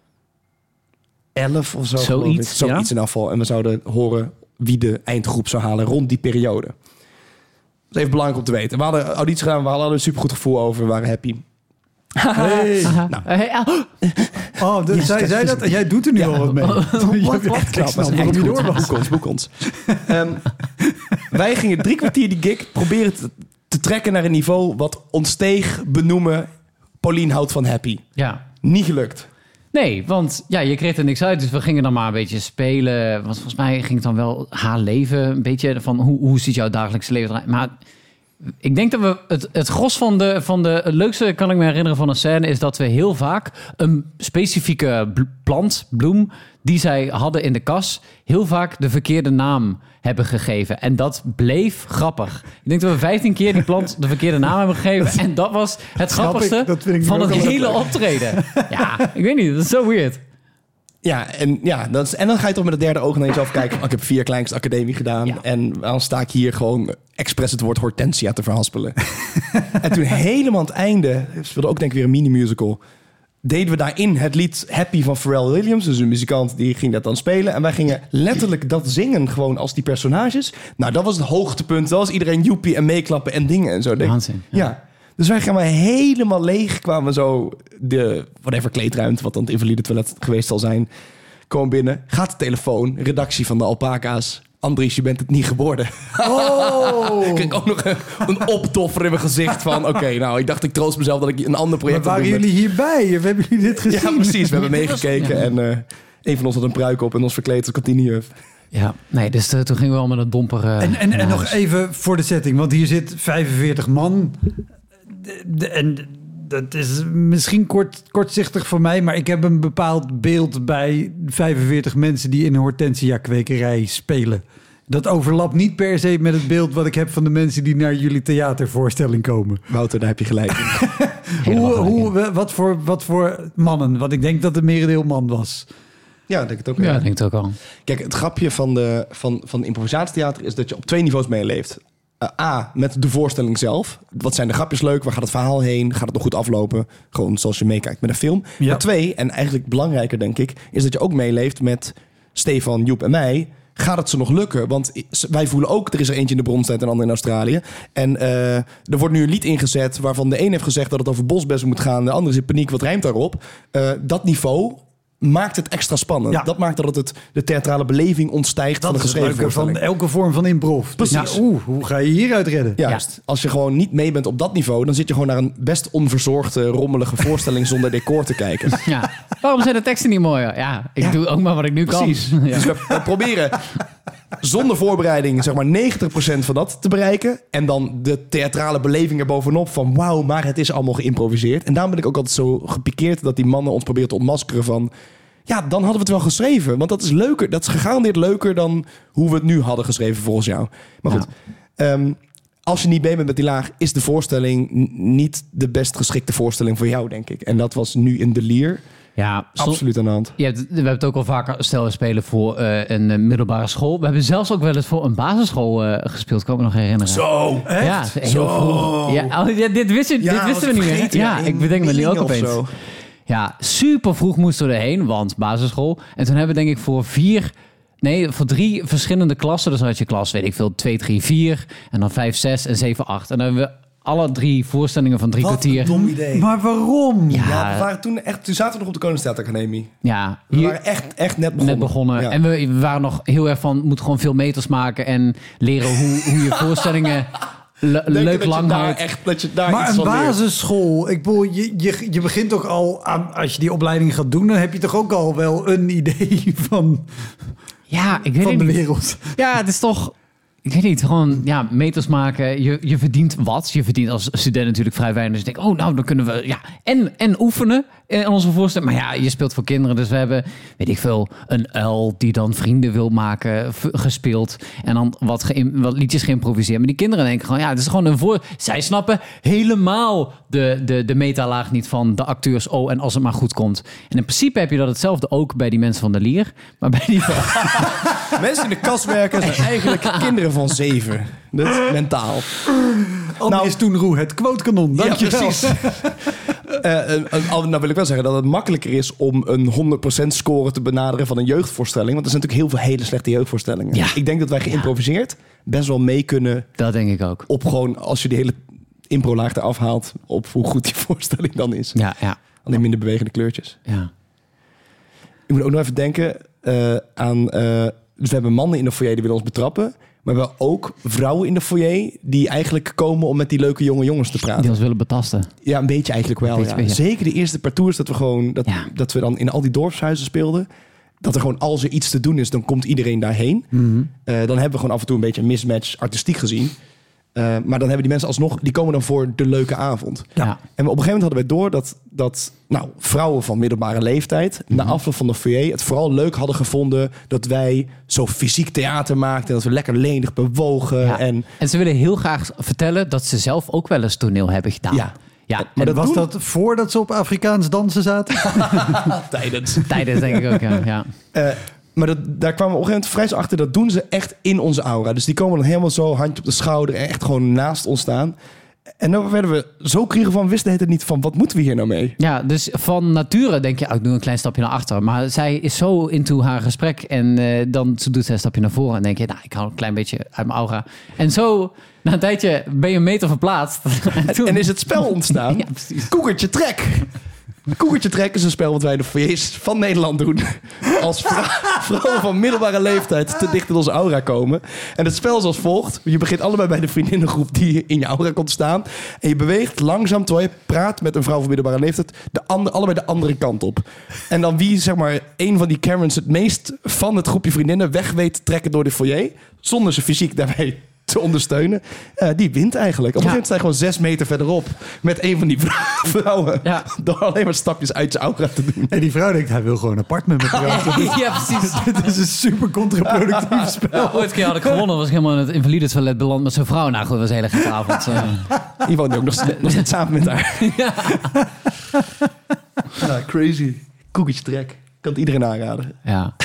Speaker 3: elf of zo.
Speaker 2: Zoiets,
Speaker 3: Zoiets
Speaker 2: ja?
Speaker 3: in afval. En we zouden horen wie de eindgroep zou halen rond die periode. Dat is even belangrijk om te weten. We hadden auditie gedaan, we hadden er een supergoed gevoel over. We waren happy.
Speaker 1: Hey.
Speaker 3: Nou.
Speaker 1: Oh, dus yes, zij zei dat en jij doet er nu ja. al wat mee.
Speaker 3: Wat, wat, wat knap. Waarom je door boek ons, boek ons. Um, wij gingen drie kwartier die gig proberen te, te trekken naar een niveau wat ontsteeg benoemen. Pauline houdt van happy.
Speaker 2: Ja.
Speaker 3: Niet gelukt.
Speaker 2: Nee, want ja, je kreeg er niks uit. Dus we gingen dan maar een beetje spelen. Want volgens mij ging het dan wel haar leven. Een beetje van hoe, hoe ziet jouw dagelijkse leven eruit? Maar ik denk dat we het, het gros van de, van de... Het leukste kan ik me herinneren van een scène... is dat we heel vaak een specifieke bl- plant, bloem... die zij hadden in de kas... heel vaak de verkeerde naam hebben gegeven. En dat bleef grappig. Ik denk dat we vijftien keer die plant de verkeerde naam hebben gegeven. En dat was het grappigste ik, van het hele optreden. Ja, ik weet niet. Dat is zo weird.
Speaker 3: Ja, en, ja dat is, en dan ga je toch met het derde oog naar jezelf kijken. Oh, ik heb vier kleinste academie gedaan. Ja. En dan sta ik hier gewoon expres het woord hortensia te verhaspelen. En toen helemaal aan het einde... we wilden ook denk ik weer een mini-musical... deden we daarin het lied Happy van Pharrell Williams. Dus een muzikant die ging dat dan spelen. En wij gingen letterlijk dat zingen gewoon als die personages. Nou, dat was het hoogtepunt. Dat was iedereen joepie en meeklappen en dingen en zo.
Speaker 2: Waanzin.
Speaker 3: Ja. ja. Dus wij gaan maar helemaal leeg. Kwamen zo de whatever kleedruimte, wat dan het invalide toilet geweest zal zijn. Komen binnen. Gaat de telefoon. Redactie van de Alpaca's. Andries, je bent het niet geworden. Oh! Ik kreeg ook nog een, een optoffer in mijn gezicht van... Oké, okay, nou, ik dacht, ik troost mezelf dat ik een ander project...
Speaker 1: Maar waren
Speaker 3: jullie
Speaker 1: met... hierbij? Of hebben jullie dit gezien?
Speaker 3: Ja, precies. We hebben meegekeken. Ja. En uh, een van ons had een pruik op en ons verkleed als kantinejuf.
Speaker 2: Ja, nee, dus uh, toen gingen we al met het domper... Uh,
Speaker 1: en en, en nog even voor de setting. Want hier zit vijfenveertig man. De, de, en dat is misschien kort, kortzichtig voor mij... maar ik heb een bepaald beeld bij vijfenveertig mensen... die in een hortensia-kwekerij spelen. Dat overlapt niet per se met het beeld wat ik heb... van de mensen die naar jullie theatervoorstelling komen.
Speaker 3: Wouter, daar heb je gelijk in.
Speaker 2: Helemaal
Speaker 1: Hoe,
Speaker 2: gelijk,
Speaker 1: hoe, wat, voor, wat voor mannen? Want ik denk dat het merendeel man was.
Speaker 3: Ja, ik denk het ook.
Speaker 2: Ja,
Speaker 3: Ja.
Speaker 2: ik denk het ook al.
Speaker 3: Kijk, het grapje van, de, van, van improvisatietheater is dat je op twee niveaus meeleeft. Uh, A, met de voorstelling zelf. Wat zijn de grapjes leuk? Waar gaat het verhaal heen? Gaat het nog goed aflopen? Gewoon zoals je meekijkt met een film.
Speaker 1: Ja.
Speaker 3: Maar twee, en eigenlijk belangrijker denk ik, is dat je ook meeleeft met Stefan, Joep en mij. Gaat het ze nog lukken? Want wij voelen ook, er is er eentje in de Bronstijd en een ander in Australië. En uh, er wordt nu een lied ingezet waarvan de een heeft gezegd dat het over bosbessen moet gaan. De ander is in paniek, wat rijmt daarop? Uh, dat niveau maakt het extra spannend.
Speaker 1: Ja.
Speaker 3: Dat maakt dat het de theatrale beleving ontstijgt
Speaker 1: Dat
Speaker 3: van de
Speaker 1: is het
Speaker 3: geschreven
Speaker 1: leuke van
Speaker 3: voorstelling.
Speaker 1: elke vorm van improv.
Speaker 3: Precies.
Speaker 1: Dus ja, oeh, hoe ga je hieruit redden?
Speaker 3: Juist. Als je gewoon niet mee bent op dat niveau, dan zit je gewoon naar een best onverzorgde, rommelige voorstelling zonder decor te kijken.
Speaker 2: Ja. Waarom zijn de teksten niet mooier? Ja, ik
Speaker 3: Ja.
Speaker 2: doe ook maar wat ik nu
Speaker 3: Precies.
Speaker 2: kan. Ja.
Speaker 3: Dus we, we proberen zonder voorbereiding zeg maar negentig procent van dat te bereiken. En dan de theatrale beleving erbovenop van wauw, maar het is allemaal geïmproviseerd. En daarom ben ik ook altijd zo gepikeerd dat die mannen ons proberen te ontmaskeren van ja, dan hadden we het wel geschreven. Want dat is leuker. Dat is gegarandeerd leuker dan hoe we het nu hadden geschreven volgens jou. Maar goed, ja. um, als je niet mee bent met die laag, is de voorstelling n- niet de best geschikte voorstelling voor jou, denk ik. En dat was nu in De Lier
Speaker 2: Ja, som-
Speaker 3: absoluut aan de hand.
Speaker 2: Je hebt, we hebben het ook al vaker stel we spelen voor uh, een uh, middelbare school. We hebben zelfs ook wel eens voor een basisschool uh, gespeeld, kan ik me nog herinneren.
Speaker 3: Zo!
Speaker 2: Ja, heel
Speaker 3: Zo.
Speaker 2: vroeg. Ja, oh, ja, dit, wist je, dit wisten we niet meer.
Speaker 3: vergeten,
Speaker 2: Ja,
Speaker 3: in
Speaker 2: ik bedenk me nu ook
Speaker 3: Bingen of
Speaker 2: opeens.
Speaker 3: zo.
Speaker 2: Ja, super vroeg moesten we erheen, want basisschool. En toen hebben we denk ik voor vier, nee, voor drie verschillende klassen. Dus dan had je klas, weet ik veel, twee, drie, vier. En dan vijf, zes en zeven, acht. En dan hebben we alle drie voorstellingen van drie
Speaker 3: Wat
Speaker 2: kwartier.
Speaker 3: een dom idee.
Speaker 1: Maar waarom?
Speaker 2: Ja,
Speaker 3: Ja, we waren toen, echt, toen zaten we nog op de Koningstheateracademie.
Speaker 2: ja,
Speaker 3: We
Speaker 2: hier-
Speaker 3: waren echt, echt net begonnen.
Speaker 2: net begonnen.
Speaker 3: Ja.
Speaker 2: En we, we waren nog heel erg van, moet gewoon veel meters maken en leren hoe, hoe je voorstellingen le-
Speaker 3: Denk je
Speaker 2: leuk
Speaker 3: dat je
Speaker 2: lang
Speaker 3: daar
Speaker 2: houdt.
Speaker 3: echt dat je daar
Speaker 1: Maar
Speaker 3: iets
Speaker 1: een
Speaker 3: van leert?
Speaker 1: basisschool, ik bedoel, je, je, je begint toch al aan, als je die opleiding gaat doen, dan heb je toch ook al wel een idee van,
Speaker 2: Ja, ik weet
Speaker 1: van
Speaker 2: het
Speaker 1: de
Speaker 2: niet.
Speaker 1: wereld.
Speaker 2: Ja, het is toch... Ik weet niet, gewoon ja, meters maken. Je, je verdient wat. Je verdient als student natuurlijk vrij weinig. Dus ik denk, oh, nou, dan kunnen we... Ja, en, en oefenen in onze voorstelling. Maar ja, je speelt voor kinderen. Dus we hebben, weet ik veel, een uil die dan vrienden wil maken, v- gespeeld. En dan wat, ge, wat liedjes geïmproviseerd. Maar die kinderen denken gewoon, ja, het is gewoon een voor... Zij snappen helemaal de, de, de metalaag niet van de acteurs. Oh, en als het maar goed komt. En in principe heb je dat hetzelfde ook bij die mensen van de Lier. Maar bij die...
Speaker 3: Mensen in de kas werken zijn eigenlijk kinderen van zeven. Dat is mentaal.
Speaker 1: Andries nou, Toenroe, het quotekanon. Dank je
Speaker 3: Ja,
Speaker 1: wel.
Speaker 3: precies. Uh, uh, uh, nou wil ik wel zeggen dat het makkelijker is om een honderd procent score te benaderen van een jeugdvoorstelling. Want er zijn natuurlijk heel veel hele slechte jeugdvoorstellingen.
Speaker 2: Ja.
Speaker 3: Ik denk dat wij geïmproviseerd best wel mee kunnen
Speaker 2: Dat denk ik ook.
Speaker 3: op gewoon, als je die hele improlaag eraf haalt, op hoe goed die voorstelling dan is.
Speaker 2: Ja, ja,
Speaker 3: Alleen minder bewegende kleurtjes.
Speaker 2: ja.
Speaker 3: Ik moet ook nog even denken uh, aan... Uh, dus we hebben mannen in de foyer die willen ons betrappen. Maar we hebben ook vrouwen in de foyer die eigenlijk komen om met die leuke jonge jongens te praten.
Speaker 2: Die ons willen betasten.
Speaker 3: Ja, een beetje eigenlijk wel.
Speaker 2: Beetje,
Speaker 3: Ja.
Speaker 2: beetje.
Speaker 3: Zeker de eerste paar tours dat we gewoon dat,
Speaker 2: Ja.
Speaker 3: dat we dan in al die dorpshuizen speelden. Dat er gewoon als er iets te doen is, dan komt iedereen daarheen.
Speaker 2: Mm-hmm.
Speaker 3: Uh, dan hebben we gewoon af en toe een beetje een mismatch artistiek gezien. Uh, maar dan hebben die mensen alsnog, die komen dan voor de leuke avond.
Speaker 2: Ja.
Speaker 3: En op een gegeven moment hadden wij door dat, dat nou, vrouwen van middelbare leeftijd, na afloop van de foyer, het vooral leuk hadden gevonden dat wij zo fysiek theater maakten. En dat we lekker lenig bewogen.
Speaker 2: Ja.
Speaker 3: En
Speaker 2: En ze willen heel graag vertellen dat ze zelf ook wel eens toneel hebben gedaan.
Speaker 3: ja,
Speaker 2: Ja,
Speaker 3: Maar
Speaker 2: en
Speaker 3: dat
Speaker 1: Was
Speaker 3: doen-
Speaker 1: dat voordat ze op Afrikaans dansen zaten?
Speaker 3: tijdens.
Speaker 2: tijdens denk ik ook, ja. ja.
Speaker 3: Uh, maar dat, daar kwamen we op een gegeven moment vrij snel achter. Dat doen ze echt in onze aura. Dus die komen dan helemaal zo, handje op de schouder. En echt gewoon naast ons staan. En dan werden we zo kriegen van, wisten het niet van, wat moeten we hier nou mee?
Speaker 2: Ja, dus van nature denk je, oh, ik doe een klein stapje naar achter. Maar zij is zo into haar gesprek en uh, dan doet zij een stapje naar voren. En denk je, nou, ik hou een klein beetje uit mijn aura. En zo, na een tijdje, ben je een meter verplaatst. en, toen...
Speaker 3: En is het spel ontstaan.
Speaker 2: Ja, precies.
Speaker 3: Koekertje trek. Koekertje trek is een spel wat wij in de foyers van Nederland doen. Als vrou- vrouwen van middelbare leeftijd te dicht in onze aura komen. En het spel is als volgt. Je begint allebei bij de vriendinnengroep die in je aura komt staan. En je beweegt langzaam, terwijl je praat met een vrouw van middelbare leeftijd, de andere, allebei de andere kant op. En dan wie, zeg maar, een van die Karens het meest van het groepje vriendinnen weg weet te trekken door de foyer. Zonder ze fysiek daarbij te ondersteunen. Uh, die wint eigenlijk. Op een gegeven moment sta je gewoon zes meter verderop met een van die vrouwen. Ja. Door alleen maar stapjes uit zijn aura te doen.
Speaker 1: En die vrouw denkt, hij wil gewoon apart met me praten.
Speaker 2: Ja, precies.
Speaker 1: Dit is een super contraproductief spel.
Speaker 2: Ja, ooit keer had ik gewonnen. Was ik helemaal in het invalide toilet beland met zijn vrouw. Nou goed, dat was een hele gekke avond. Uh.
Speaker 3: Die woont ook nog, nog steeds samen met haar. Ja. Ja, crazy. Koekjes trek. Kan het iedereen aanraden.
Speaker 2: Ja.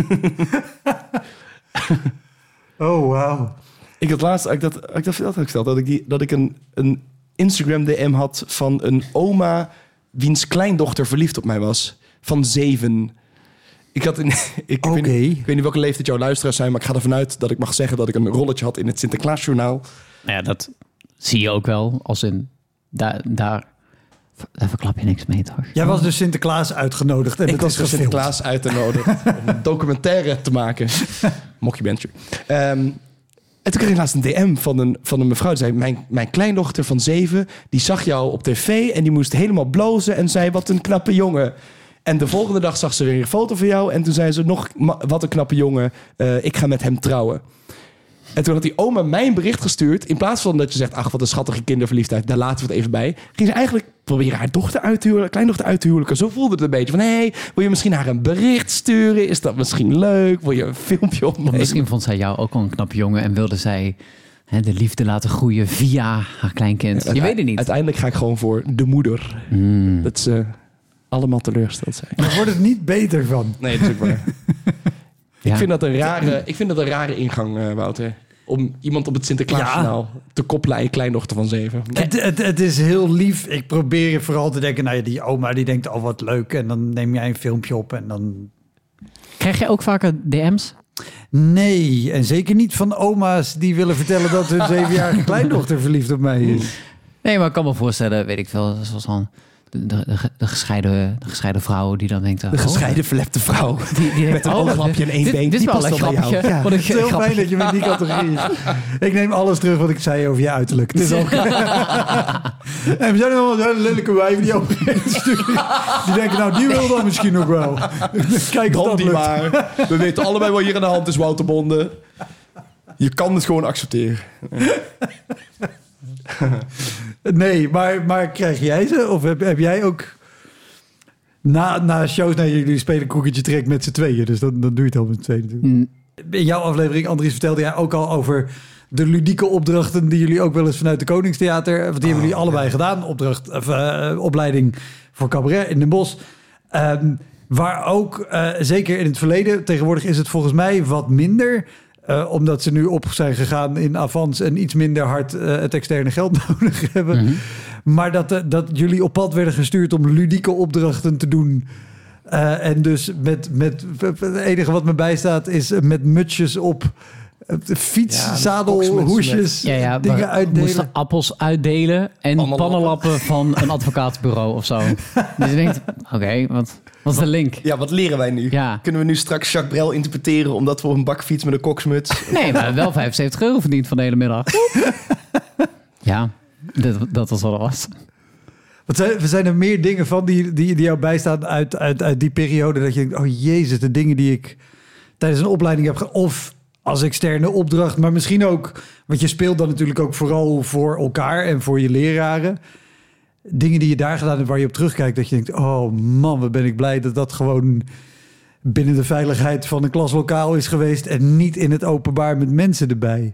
Speaker 1: Oh, wauw.
Speaker 3: Ik had laatst, ik dat, ik dat had gesteld, dat ik, die, dat ik een, een Instagram D M had van een oma wiens kleindochter verliefd op mij was. Van zeven. Ik had een, ik,
Speaker 1: okay.
Speaker 3: weet niet, ik weet niet welke leeftijd jouw luisteraars zijn, maar ik ga ervan uit dat ik mag zeggen dat ik een rolletje had in het Sinterklaasjournaal.
Speaker 2: Nou ja, dat zie je ook wel. Als in, daar, daar, daar verklap je niks mee, toch?
Speaker 1: Jij was dus Sinterklaas uitgenodigd. En
Speaker 3: ik was
Speaker 1: dus
Speaker 3: Sinterklaas uitgenodigd om een documentaire te maken. Mockumentary. Um, En toen kreeg ik laatst een D M van een, van een mevrouw. Die zei, mijn, mijn kleindochter van zeven, die zag jou op tv en die moest helemaal blozen en zei, wat een knappe jongen. En de volgende dag zag ze weer een foto van jou en toen zei ze, nog, wat een knappe jongen, uh, ik ga met hem trouwen. En toen had die oma mij een bericht gestuurd. In plaats van dat je zegt, ach, wat een schattige kinderverliefdheid, daar laten we het even bij. Ging ze eigenlijk proberen haar dochter uit te huwelijken, kleindochter uit te huwelijken. Zo voelde het een beetje van, hé, hey, wil je misschien haar een bericht sturen? Is dat misschien leuk? Wil je een filmpje opnemen?
Speaker 2: Misschien vond zij jou ook al een knappe jongen en wilde zij hè, de liefde laten groeien via haar kleinkind. Ja, je weet het niet.
Speaker 3: Uiteindelijk ga ik gewoon voor de moeder. Mm. Dat ze allemaal teleurgesteld zijn.
Speaker 1: Daar wordt het niet beter van.
Speaker 3: Nee, dat is ook waar. Ja. Ik vind dat een rare, ik vind dat een rare ingang, uh, Wouter. Om iemand op het Sinterklaasjournaal ja. te koppelen aan je kleindochter van zeven.
Speaker 1: Nee. Het, het, het is heel lief. Ik probeer vooral te denken, nou ja, die oma die denkt, oh wat leuk. En dan neem jij een filmpje op en dan...
Speaker 2: Krijg je ook vaker D M's?
Speaker 1: Nee, en zeker niet van oma's die willen vertellen dat hun zevenjarige kleindochter verliefd op mij is.
Speaker 2: Nee, maar ik kan me voorstellen, weet ik veel, zoals dan... De, de, de, gescheiden, de gescheiden vrouw die dan denkt...
Speaker 3: De gescheiden oh, verlepte vrouw. Die, die met een oh, oogklapje en één
Speaker 2: dit,
Speaker 3: been.
Speaker 2: Dit is wel een grapje.
Speaker 1: Ja, het is heel fijn dat je met die categorie is. Ik neem alles terug wat ik zei over je uiterlijk. Het is ook... en we zijn allemaal hele lelijke wijven die over Die denken, nou, die wil dan misschien nog wel. Kijk,
Speaker 3: dan die maar. We weten allebei wat hier aan de hand is, Wouter Bonde. Je kan het gewoon accepteren.
Speaker 1: Nee, maar, maar krijg jij ze? Of heb, heb jij ook... Na, na shows, nou, jullie spelen koeketje trek met z'n tweeën. Dus dan, dan doe je het al met z'n tweeën natuurlijk. Mm. In jouw aflevering, Andries, vertelde jij ook al over de ludieke opdrachten die jullie ook wel eens vanuit de Koningstheater... Die oh, hebben jullie allebei ja. gedaan. Opdracht, of, uh, opleiding voor cabaret in Den Bosch. Um, waar ook, uh, zeker in het verleden... Tegenwoordig is het volgens mij wat minder... Uh, omdat ze nu op zijn gegaan in avans en iets minder hard uh, het externe geld nodig hebben. Mm-hmm. Maar dat, uh, dat jullie op pad werden gestuurd om ludieke opdrachten te doen. Uh, en dus met, met het enige wat me bijstaat is met mutsjes op, fiets, ja, zadel, hoesjes,
Speaker 2: ja, ja,
Speaker 1: dingen uitdelen. We
Speaker 2: moesten appels uitdelen en pannenlappen, pannenlappen van een advocatenbureau of zo. Dus je denkt, oké, okay, wat... Wat is de link?
Speaker 3: Ja, wat leren wij nu? Ja. Kunnen we nu straks Jacques Brel interpreteren... omdat we op een bakfiets met een koksmuts...
Speaker 2: Nee, maar wel vijfenzeventig euro verdiend van de hele middag. Ja, dat, dat was wat het was.
Speaker 1: Wat zijn, zijn er meer dingen van die, die, die jou bijstaan uit, uit, uit die periode... dat je denkt, oh jezus, de dingen die ik tijdens een opleiding heb... Ge- of als externe opdracht, maar misschien ook... want je speelt dan natuurlijk ook vooral voor elkaar en voor je leraren... Dingen die je daar gedaan hebt waar je op terugkijkt... dat je denkt, oh man, wat ben ik blij dat dat gewoon... binnen de veiligheid van een klaslokaal is geweest... en niet in het openbaar met mensen erbij.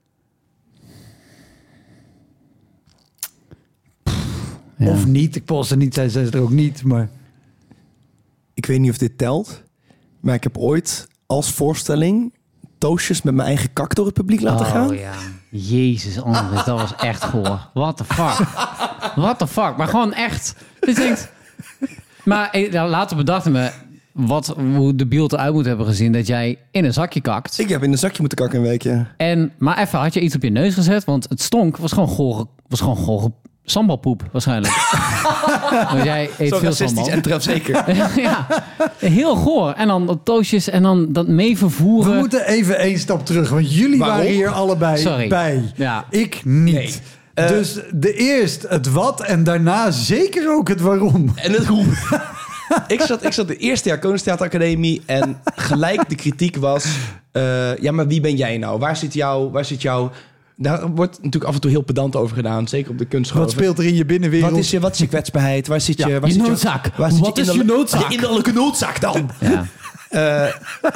Speaker 1: Ja. Of niet, ik post er niet, zijn ze er ook niet, maar...
Speaker 3: Ik weet niet of dit telt... maar ik heb ooit als voorstelling... toastjes met mijn eigen kak door het publiek laten
Speaker 2: oh,
Speaker 3: gaan.
Speaker 2: Ja. Jezus, Andries, dat was echt goor. What the fuck? What the fuck? Maar gewoon echt. Je denkt... Maar later bedachten we... Wat, hoe de beeld eruit moet hebben gezien... dat jij in een zakje kakt.
Speaker 3: Ik heb in een zakje moeten kakken een weekje.
Speaker 2: En, maar even, had je iets op je neus gezet? Want het stonk, was gewoon goor, was gewoon goor sambalpoep waarschijnlijk. Want jij eet
Speaker 3: zo
Speaker 2: veel sambal.
Speaker 3: En tref zeker.
Speaker 2: Ja, heel goor. En dan toastjes en dan dat mee vervoeren.
Speaker 1: We moeten even één stap terug, want jullie Waarom? waren hier allebei
Speaker 2: Sorry.
Speaker 1: bij.
Speaker 2: Ja.
Speaker 1: Ik niet. Nee. Uh, dus de eerst het wat en daarna zeker ook het waarom.
Speaker 3: En het hoe. ik, zat, ik zat de eerste jaar Koningstheateracademie en gelijk de kritiek was... Uh, ja, maar wie ben jij nou? Waar zit jouw... Waar zit jouw Daar wordt natuurlijk af en toe heel pedant over gedaan. Zeker op de kunstschool.
Speaker 1: Wat speelt er in je binnenwereld?
Speaker 3: Wat is je, wat is je kwetsbaarheid? Waar zit je,
Speaker 1: Ja,
Speaker 3: waar
Speaker 2: je
Speaker 3: zit
Speaker 2: noodzak.
Speaker 3: Waar zit
Speaker 2: Wat is je noodzak?
Speaker 3: Je innerlijke noodzak dan.
Speaker 2: Ja.
Speaker 3: Uh,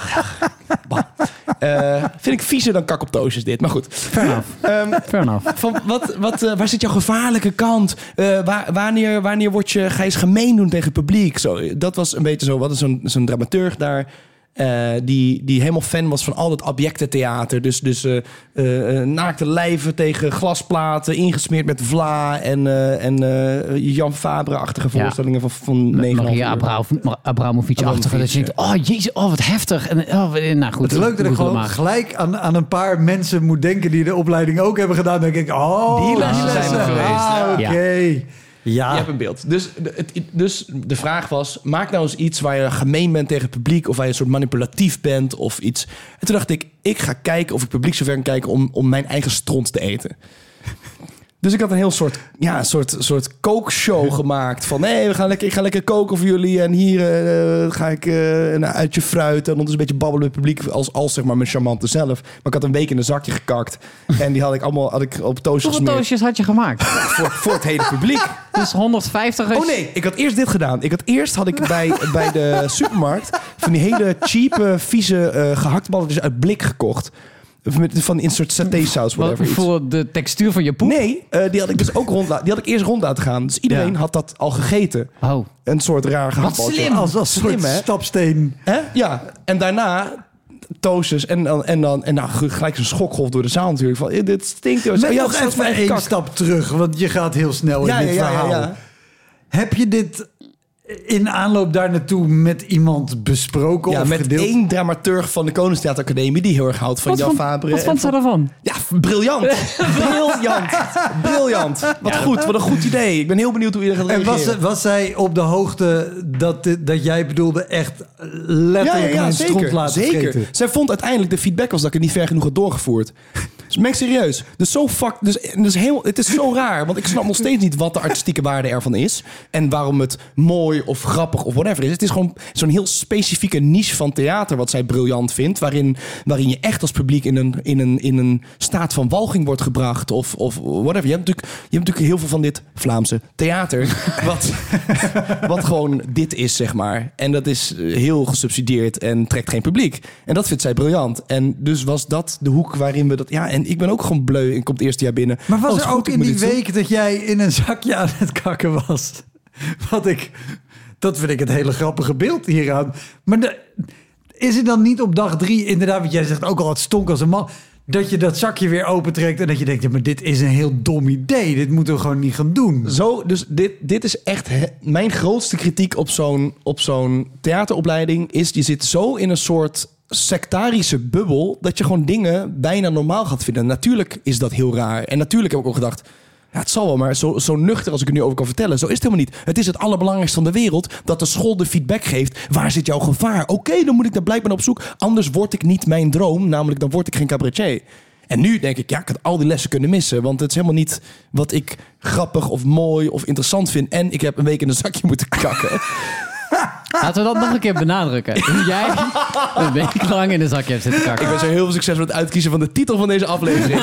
Speaker 3: uh, vind ik viezer dan kak op toastjes dit. Maar goed.
Speaker 2: Fair enough.
Speaker 3: Um,
Speaker 2: Fair enough.
Speaker 3: Van wat, wat, uh, waar zit jouw gevaarlijke kant? Uh, waar, wanneer wanneer word je, ga je eens gemeen doen tegen het publiek? Zo, dat was een beetje zo. Wat is zo'n, zo'n dramaturg daar... Uh, die, die helemaal fan was van al het abjecte theater. Dus, dus uh, uh, naakte lijven tegen glasplaten, ingesmeerd met vla en, uh, en uh, Jan Fabre-achtige voorstellingen ja. van, van negen
Speaker 2: Maria Abramovic-achtige. Dat je denkt, oh jezus, oh wat heftig. En, oh, nou goed.
Speaker 1: Het is leuk dat ik gewoon
Speaker 2: maken.
Speaker 1: gelijk aan, aan een paar mensen moet denken die de opleiding ook hebben gedaan. Dan denk ik, oh,
Speaker 3: die lessen zijn er geweest.
Speaker 1: Ah, oké. Okay. Ja.
Speaker 3: Je hebt een beeld. Dus de, het, dus de vraag was, maak nou eens iets waar je gemeen bent tegen het publiek, of waar je een soort manipulatief bent of iets. En toen dacht ik, ik ga kijken of ik publiek zover kan kijken om, om mijn eigen stront te eten. Dus ik had een heel soort, ja, een soort, soort kookshow gemaakt. Van nee, we gaan lekker, ik ga lekker koken voor jullie. En hier uh, ga ik uh, een uitje fruit. En ondertussen een beetje babbelen met het publiek. Als, als zeg maar mijn charmante zelf. Maar ik had een week in een zakje gekakt. En die had ik allemaal had ik op toastjes gesmeerd.
Speaker 2: Hoeveel toastjes had je gemaakt?
Speaker 3: Voor, voor het hele publiek.
Speaker 2: Dus honderdvijftig.
Speaker 3: Oh nee, ik had eerst dit gedaan. Ik had eerst had ik bij, bij de supermarkt van die hele cheap, vieze uh, gehaktballetjes uit blik gekocht. Van een soort satésaus, whatever.
Speaker 2: Wat, voor de textuur van je poep?
Speaker 3: Nee, uh, die had ik dus ook rond, die had ik eerst rond laten gaan. Dus iedereen ja. had dat al gegeten.
Speaker 2: Oh.
Speaker 3: Een soort raar gehaktballetje.
Speaker 1: Slim. Als, als
Speaker 3: slim,
Speaker 1: soort
Speaker 3: hè?
Speaker 1: stapsteen.
Speaker 3: Hè? Ja, en daarna toasters en dan en dan en nou gelijk een schokgolf door de zaal natuurlijk. Van dit stinkt.
Speaker 1: Met
Speaker 3: oh, ja,
Speaker 1: nog even één kak. stap terug, want je gaat heel snel
Speaker 3: ja,
Speaker 1: in dit
Speaker 3: ja,
Speaker 1: verhaal.
Speaker 3: Ja, ja.
Speaker 1: Heb je dit in aanloop daar naartoe met iemand besproken
Speaker 3: ja,
Speaker 1: of
Speaker 3: met
Speaker 1: gedeeld?
Speaker 3: één dramaturg van de Koningstheateracademie die heel erg houdt van
Speaker 2: wat
Speaker 3: Jan
Speaker 2: van,
Speaker 3: Fabre.
Speaker 2: Wat vond ze daarvan?
Speaker 3: Ja, briljant. briljant. Briljant. Wat ja, goed, wat een goed idee. Ik ben heel benieuwd hoe iedereen gaat reageren.
Speaker 1: En was, was zij op de hoogte dat, dat jij bedoelde echt letterlijk ja, ja, ja, een stront laten
Speaker 3: zeker.
Speaker 1: vreten?
Speaker 3: Zij vond uiteindelijk, de feedback was dat ik het niet ver genoeg had doorgevoerd. Dus meng serieus. Dus zo fuck, dus, dus heel, het is zo raar, want ik snap nog steeds niet wat de artistieke waarde ervan is en waarom het mooi of grappig of whatever is. Het is gewoon zo'n heel specifieke niche van theater wat zij briljant vindt, waarin, waarin je echt als publiek in een, in een, in een staat van walging wordt gebracht of, of whatever. Je hebt, natuurlijk, je hebt natuurlijk heel veel van dit Vlaamse theater, wat, wat gewoon dit is, zeg maar. En dat is heel gesubsidieerd en trekt geen publiek. En dat vindt zij briljant. En dus was dat de hoek waarin we dat... Ja, en ik ben ook gewoon bleu en kom het eerste jaar binnen.
Speaker 1: Maar was
Speaker 3: oh,
Speaker 1: er
Speaker 3: goed,
Speaker 1: ook in die week
Speaker 3: doen?
Speaker 1: dat jij in een zakje aan het kakken was? Wat ik... Dat vind ik het hele grappige beeld hieraan. Maar de, is het dan niet op dag drie, inderdaad, wat jij zegt, ook al het stonk als een man, dat je dat zakje weer opentrekt en dat je denkt, ja, maar dit is een heel dom idee. Dit moeten we gewoon niet gaan doen.
Speaker 3: Zo, dus dit, dit is echt he, mijn grootste kritiek op zo'n, op zo'n theateropleiding is, je zit zo in een soort sectarische bubbel dat je gewoon dingen bijna normaal gaat vinden. Natuurlijk is dat heel raar. En natuurlijk heb ik ook gedacht, ja, het zal wel, maar zo, zo nuchter als ik er nu over kan vertellen. Zo is het helemaal niet. Het is het allerbelangrijkste van de wereld dat de school de feedback geeft. Waar zit jouw gevaar? Oké, okay, dan moet ik daar blijkbaar op zoek. Anders word ik niet mijn droom. Namelijk, dan word ik geen cabaretier. En nu denk ik, ja, ik had al die lessen kunnen missen. Want het is helemaal niet wat ik grappig of mooi of interessant vind. En ik heb een week in een zakje moeten kakken.
Speaker 2: Laten we dat nog een keer benadrukken. Hoe jij een week lang in een zakje hebt zitten kakken.
Speaker 3: Ik wens je heel veel succes met het uitkiezen van de titel van deze aflevering.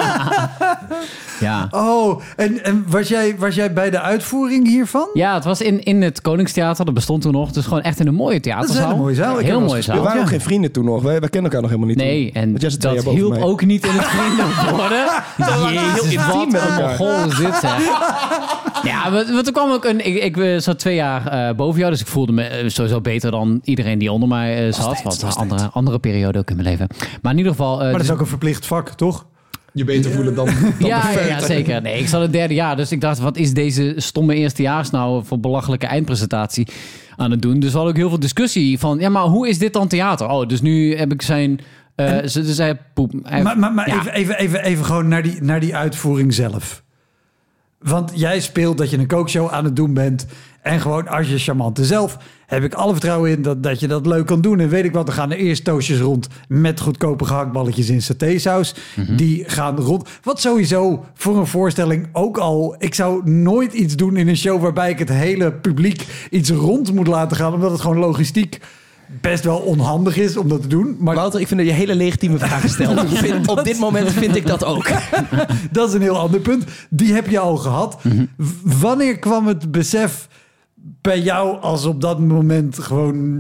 Speaker 2: Ja.
Speaker 1: Oh, en, en was, jij, was jij bij de uitvoering hiervan?
Speaker 2: Ja, het was in, in het Koningstheater. Dat bestond toen nog. Dus gewoon echt in een mooie theaterzaal.
Speaker 1: Dat is een hele mooie zaal.
Speaker 2: Heel mooie zaal.
Speaker 3: We waren
Speaker 2: ja.
Speaker 3: ook geen vrienden toen nog. Wij, wij kennen elkaar nog helemaal niet.
Speaker 2: Nee,
Speaker 3: toen.
Speaker 2: en dat hielp ook niet in het vrienden worden. Jezus,
Speaker 3: heel
Speaker 2: wat
Speaker 3: met
Speaker 2: een
Speaker 3: elkaar.
Speaker 2: mogol is dit, zeg. Ja, want er kwam ook een... Ik, ik zat twee jaar uh, boven jou, dus ik voelde me uh, sowieso beter dan iedereen die onder mij uh, zat. Want een andere, andere periode ook in mijn leven. Maar in ieder geval... Uh,
Speaker 1: maar dat
Speaker 2: dus,
Speaker 1: is ook een verplicht vak, toch?
Speaker 3: Je beter voelen dan, dan
Speaker 2: ja, ja, ja, zeker. Nee, ik zat het derde jaar, dus ik dacht, wat is deze stomme eerstejaars nou voor belachelijke eindpresentatie aan het doen? Dus we hadden ook heel veel discussie van, ja, maar hoe is dit dan theater? Oh, dus nu heb ik zijn... Uh, en, ze zei poep. Hij,
Speaker 1: maar maar, maar
Speaker 2: ja.
Speaker 1: even, even, even, even gewoon naar die, naar die uitvoering zelf. Want jij speelt dat je een kookshow aan het doen bent. En gewoon als je charmante zelf, heb ik alle vertrouwen in dat, dat je dat leuk kan doen. En weet ik wat, er gaan er eerst toastjes rond met goedkope gehaktballetjes in satésaus. Mm-hmm. Die gaan rond. Wat sowieso voor een voorstelling ook al... Ik zou nooit iets doen in een show waarbij ik het hele publiek iets rond moet laten gaan. Omdat het gewoon logistiek best wel onhandig is om dat te doen. Maar
Speaker 3: Wouter, ik vind dat je hele legitieme vragen stelt. Ik vind, op dit moment vind ik dat ook.
Speaker 1: dat is een heel ander punt. Die heb je al gehad.
Speaker 2: Mm-hmm.
Speaker 1: W- wanneer kwam het besef bij jou als op dat moment gewoon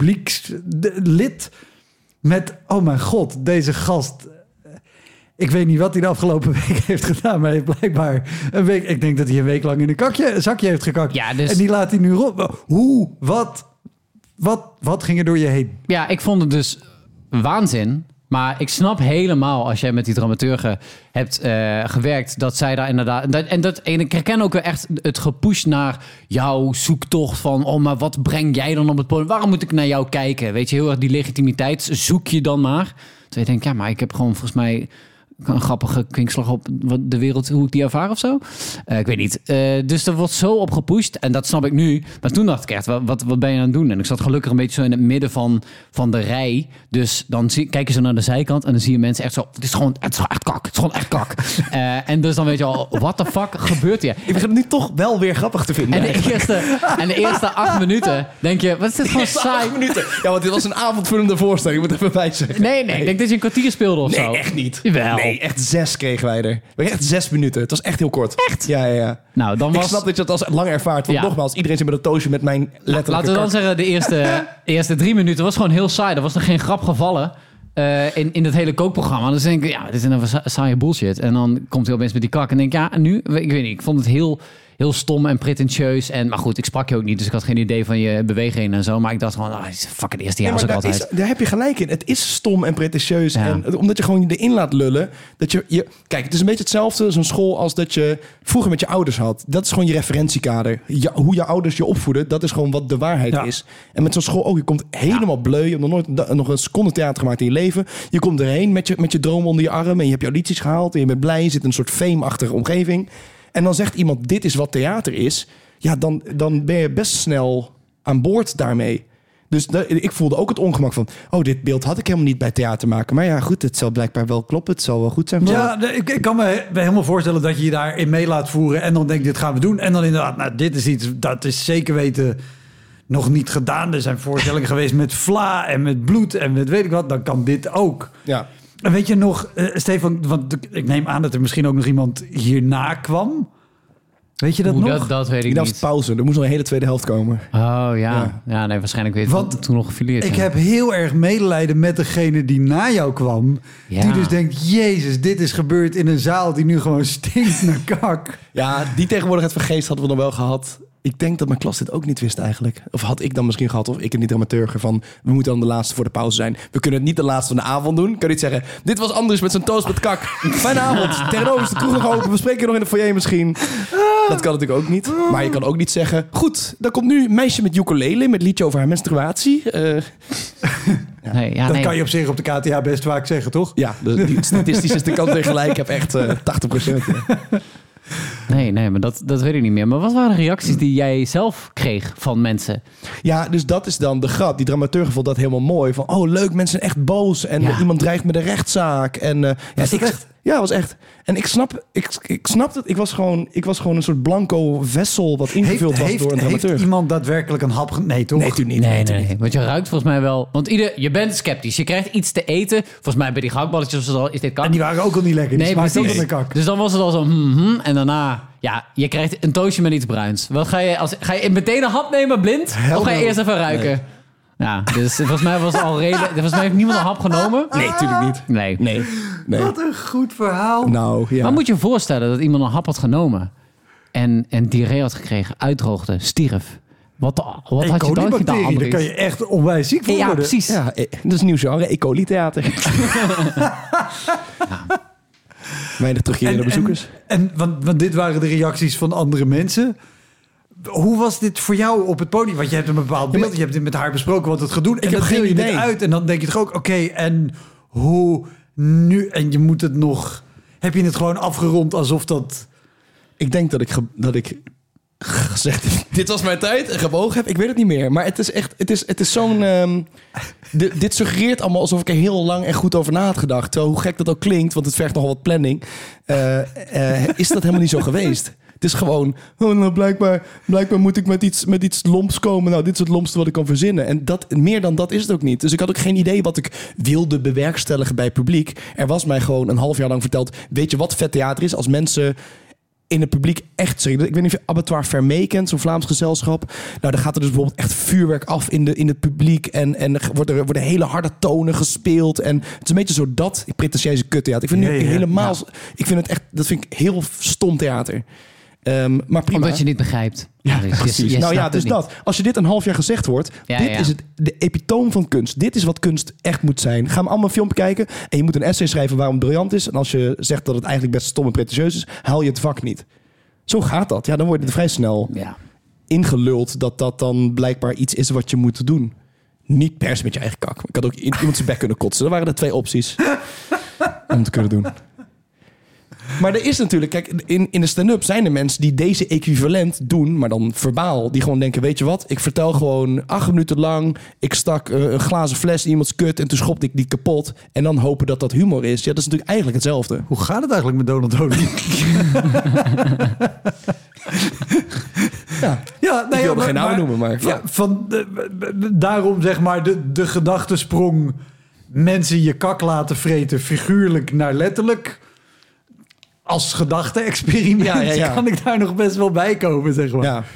Speaker 1: publiekslid met, oh mijn god, deze gast... Ik weet niet wat hij de afgelopen week heeft gedaan, maar hij heeft blijkbaar een week... Ik denk dat hij een week lang in een, kakje, een zakje heeft gekakt.
Speaker 2: Ja, dus-
Speaker 1: En die laat hij nu rond. Hoe? Wat? Wat? Wat ging er door je heen?
Speaker 2: Ja, ik vond het dus waanzin. Maar ik snap helemaal als jij met die dramaturgen hebt uh, gewerkt, dat zij daar inderdaad... Dat, en, dat, en ik herken ook wel echt het gepush naar jouw zoektocht van... oh, maar wat breng jij dan op het podium? Waarom moet ik naar jou kijken? Weet je, heel erg die legitimiteit zoek je dan maar. Terwijl je denkt, ja, maar ik heb gewoon volgens mij... een grappige kwinkslag op de wereld, hoe ik die ervaar of zo. Uh, ik weet niet. Uh, dus er wordt zo op gepusht. En dat snap ik nu. Maar toen dacht ik echt, wat, wat, wat ben je aan het doen? En ik zat gelukkig een beetje zo in het midden van, van de rij. Dus dan zie, kijk je zo naar de zijkant en dan zie je mensen echt zo... Het is gewoon, het is gewoon echt kak. Het is gewoon echt kak. uh, en dus dan weet je al, what the fuck gebeurt hier?
Speaker 3: Ik begin het nu toch wel weer grappig te vinden.
Speaker 2: En de eerste, en de eerste acht minuten denk je, wat is dit gewoon saai?
Speaker 3: Acht minuten. Ja, want dit was een avondvullende voorstelling. Ik moet even bij zeggen.
Speaker 2: Nee, nee, ik denk dat je een kwartier speelde of
Speaker 3: Nee,
Speaker 2: zo.
Speaker 3: echt niet.
Speaker 2: Jawel.
Speaker 3: Nee, echt zes kregen wij er. We kregen echt zes minuten. Het was echt heel kort.
Speaker 2: Echt?
Speaker 3: Ja, ja, ja.
Speaker 2: Nou, dan was...
Speaker 3: Ik snap dat je dat als lang ervaart. Want
Speaker 2: Ja.
Speaker 3: nogmaals, iedereen zit met een toosje met mijn letterlijke
Speaker 2: Laten we dan
Speaker 3: kak.
Speaker 2: zeggen, de eerste, eerste drie minuten was gewoon heel saai. Er was nog geen grap gevallen uh, in, in het hele kookprogramma. Dus denk ik, ja, dit is een sa- saaie bullshit. En dan komt hij opeens met die kak. En denk ik, ja, en nu? Ik weet niet, ik vond het heel, heel stom en pretentieus. En, maar goed, ik sprak je ook niet, dus ik had geen idee van je bewegingen en zo. Maar ik dacht gewoon, ah, fuck het eerste jaar
Speaker 3: Ja,
Speaker 2: was
Speaker 3: maar
Speaker 2: ook
Speaker 3: daar,
Speaker 2: altijd.
Speaker 3: is, daar heb je gelijk in. Het is stom en pretentieus.
Speaker 2: Ja.
Speaker 3: En omdat je gewoon erin laat lullen. Dat je, je, kijk, het is een beetje hetzelfde, zo'n school, als dat je vroeger met je ouders had. Dat is gewoon je referentiekader. Ja, hoe je ouders je opvoeden, dat is gewoon wat de waarheid
Speaker 1: Ja.
Speaker 3: is. En met zo'n school ook, je komt helemaal bleu. Je hebt nog nooit da- nog een seconde theater gemaakt in je leven. Je komt erheen met je, met je droom onder je arm. En je hebt je audities gehaald. En je bent blij. Je zit in een soort fame-achtige omgeving. En dan zegt iemand, dit is wat theater is. Ja, dan, dan ben je best snel aan boord daarmee. Dus da- ik voelde ook het ongemak van... oh, dit beeld had ik helemaal niet bij theater maken. Maar ja, goed, het zal blijkbaar wel kloppen. Het zal wel goed zijn.
Speaker 1: Ja, de- ik, ik kan me he- helemaal voorstellen dat je je daarin mee laat voeren. En dan denk ik, dit gaan we doen. En dan inderdaad, nou, dit is iets, dat is zeker weten nog niet gedaan. Er zijn voorstellingen geweest met vla en met bloed en met weet ik wat. Dan kan dit ook.
Speaker 3: Ja.
Speaker 1: En weet je nog, uh, Stefan, want ik neem aan dat er misschien ook nog iemand hierna kwam. Weet je dat
Speaker 2: Oeh,
Speaker 1: nog?
Speaker 2: dat, dat weet ik
Speaker 3: Dat was
Speaker 2: niet.
Speaker 3: pauze. Er moest nog een hele tweede helft komen.
Speaker 2: Oh ja.
Speaker 3: Ja.
Speaker 2: ja, nee, waarschijnlijk weet
Speaker 1: Want
Speaker 2: ik toen nog gefileerd.
Speaker 1: Ik
Speaker 2: ja.
Speaker 1: heb heel erg medelijden met degene die na jou kwam.
Speaker 2: Ja.
Speaker 1: Die dus denkt, jezus, dit is gebeurd in een zaal die nu gewoon stinkt naar kak.
Speaker 3: Ja, die tegenwoordigheid van geest hadden we nog wel gehad. Ik denk dat mijn klas dit ook niet wist eigenlijk. Of had ik dan misschien gehad, of ik en die dramaturger van... we moeten dan de laatste voor de pauze zijn. We kunnen het niet de laatste van de avond doen. Kan je niet zeggen, dit was Anders met zijn toast met kak. Fijne avond. Tegenover is de kroeg nog open. We spreken je nog in de foyer misschien. Dat kan natuurlijk ook niet. Maar je kan ook niet zeggen... goed, dan komt nu een meisje met ukulele... met liedje over haar menstruatie. Uh,
Speaker 2: Nee, ja,
Speaker 1: Dat
Speaker 2: nee.
Speaker 1: kan je op zich op de K T H best vaak zeggen, toch?
Speaker 3: ja, de, die statistisch is de kant weer gelijk. Ik heb echt uh, tachtig procent. Ja.
Speaker 2: Nee, nee, maar dat, dat weet ik niet meer. Maar wat waren de reacties die jij zelf kreeg van mensen?
Speaker 3: Ja, dus dat is dan de grap. Die dramaturg vond dat helemaal mooi. Van, oh leuk, mensen zijn echt boos. En
Speaker 2: Ja.
Speaker 3: iemand dreigt met een rechtszaak. En, uh, ja,
Speaker 1: dat
Speaker 3: ik,
Speaker 1: echt?
Speaker 3: Ja, was echt. En ik snap, ik, ik snap het. Ik was, gewoon, ik was gewoon een soort blanco vessel... wat ingevuld
Speaker 1: Heeft,
Speaker 3: was
Speaker 1: heeft,
Speaker 3: door een
Speaker 1: heeft
Speaker 3: dramaturg.
Speaker 1: iemand daadwerkelijk een hap... ge- Nee, toch?
Speaker 3: Nee, natuurlijk niet.
Speaker 2: Nee, nee,
Speaker 3: natuurlijk
Speaker 2: nee. Want je ruikt volgens mij wel... Want ieder, je bent sceptisch. Je krijgt iets te eten. Volgens mij bij die gehaktballetjes was het al... Is dit kak?
Speaker 1: En die waren ook al niet lekker. Die
Speaker 2: Nee,
Speaker 1: smaakten ook
Speaker 2: precies.
Speaker 1: al naar kak.
Speaker 2: Dus dan was het al zo... Hmm, hmm, en daarna... Ja, je krijgt een toastje met iets bruins. Wat ga je... Als, ga je meteen een hap nemen, blind?
Speaker 1: Hell
Speaker 2: of ga je
Speaker 1: no.
Speaker 2: eerst even ruiken? Ja, dus volgens mij was het al reden... Volgens mij heeft niemand een hap genomen.
Speaker 3: Nee, natuurlijk niet.
Speaker 2: Nee.
Speaker 3: Nee. nee.
Speaker 1: Wat een goed verhaal.
Speaker 3: Nou, ja.
Speaker 2: Maar moet je je voorstellen dat iemand een hap had genomen... en, en diarree had gekregen, uitdroogde, stierf. Wat, wat had je dan gedaan,
Speaker 1: Colibacterie, daar
Speaker 2: Andries?
Speaker 1: kan je echt onwijs ziek van
Speaker 2: Ja,
Speaker 1: worden.
Speaker 2: precies.
Speaker 3: Ja, eh, dat is een nieuw genre. E. coli theater. Weinig terugkerende bezoekers.
Speaker 1: En, en want, want dit waren de reacties van andere mensen. Hoe was dit voor jou op het podium? Want je hebt een bepaald beeld.
Speaker 3: maar-
Speaker 1: Je hebt dit met haar besproken wat het gaat doen. En
Speaker 3: heb
Speaker 1: dan
Speaker 3: geen
Speaker 1: deel je dit
Speaker 3: idee.
Speaker 1: uit. En dan denk je toch ook, oké, en hoe nu? En je moet het nog... Heb je het gewoon afgerond alsof dat...
Speaker 3: Ik denk dat ik, ge- dat ik gezegd heb, dit was mijn tijd en gebogen heb. Ik weet het niet meer. Maar het is echt, het is, het is zo'n... ehm, di- dit suggereert allemaal alsof ik er heel lang en goed over na had gedacht. Terwijl hoe gek dat ook klinkt, want het vergt nogal wat planning. eh, eh, is dat helemaal niet zo geweest. Het is gewoon, oh, nou, blijkbaar, blijkbaar moet ik met iets, met iets lomps komen. Nou, dit is het lompste wat ik kan verzinnen. En dat, meer dan dat is het ook niet. Dus ik had ook geen idee wat ik wilde bewerkstelligen bij publiek. Er was mij gewoon een half jaar lang verteld, weet je wat vet theater is? Als mensen in het publiek echt zeggen. Ik weet niet of je Abattoir Vermeer kent, zo'n Vlaams gezelschap. Nou, dan gaat er dus bijvoorbeeld echt vuurwerk af in, de, in het publiek. En, en er worden, er worden hele harde tonen gespeeld. En het is een beetje zo dat pretentieuze kuttheater. Ik vind nu
Speaker 1: Ja, ja,
Speaker 3: helemaal...
Speaker 1: ja.
Speaker 3: Ik vind het echt... Dat vind ik heel stom theater. Um, maar prima.
Speaker 2: Omdat je niet begrijpt.
Speaker 3: Ja,
Speaker 2: Dus je-
Speaker 3: precies.
Speaker 2: je
Speaker 3: nou ja,
Speaker 2: snapt
Speaker 3: dus
Speaker 2: het niet.
Speaker 3: dat. Als je dit een half jaar gezegd hoort,
Speaker 2: Ja,
Speaker 3: dit
Speaker 2: ja.
Speaker 3: is het, de epitoom van kunst. Dit is wat kunst echt moet zijn. Ga me allemaal een filmpje kijken en je moet een essay schrijven waarom het briljant is. En als je zegt dat het eigenlijk best stom en pretentieus is, haal je het vak niet. Zo gaat dat. Ja, dan word je vrij snel
Speaker 2: Ja.
Speaker 3: ingeluld dat dat dan blijkbaar iets is wat je moet doen. Niet pers met je eigen kak. Ik had ook i- iemand zijn bek kunnen kotsen. Dat waren de twee opties om te kunnen doen. Maar er is natuurlijk, kijk, in, in de stand-up zijn er mensen die deze equivalent doen, maar dan verbaal. Die gewoon denken, weet je wat, ik vertel gewoon acht minuten lang, ik stak uh, een glazen fles in iemands kut en toen schopte ik die kapot. En dan hopen dat dat humor is. Ja, dat is natuurlijk eigenlijk hetzelfde.
Speaker 1: Hoe gaat het eigenlijk met Donald Holy?
Speaker 3: Ja,
Speaker 1: Ja,
Speaker 3: ik wilde geen namen noemen, maar...
Speaker 1: Ja, van, de, daarom zeg maar de, de gedachtesprong mensen je kak laten vreten, figuurlijk naar letterlijk. Als gedachte-experiment
Speaker 3: Ja, ja, ja.
Speaker 1: kan ik daar nog best wel bij komen, zeg maar.
Speaker 3: Ja.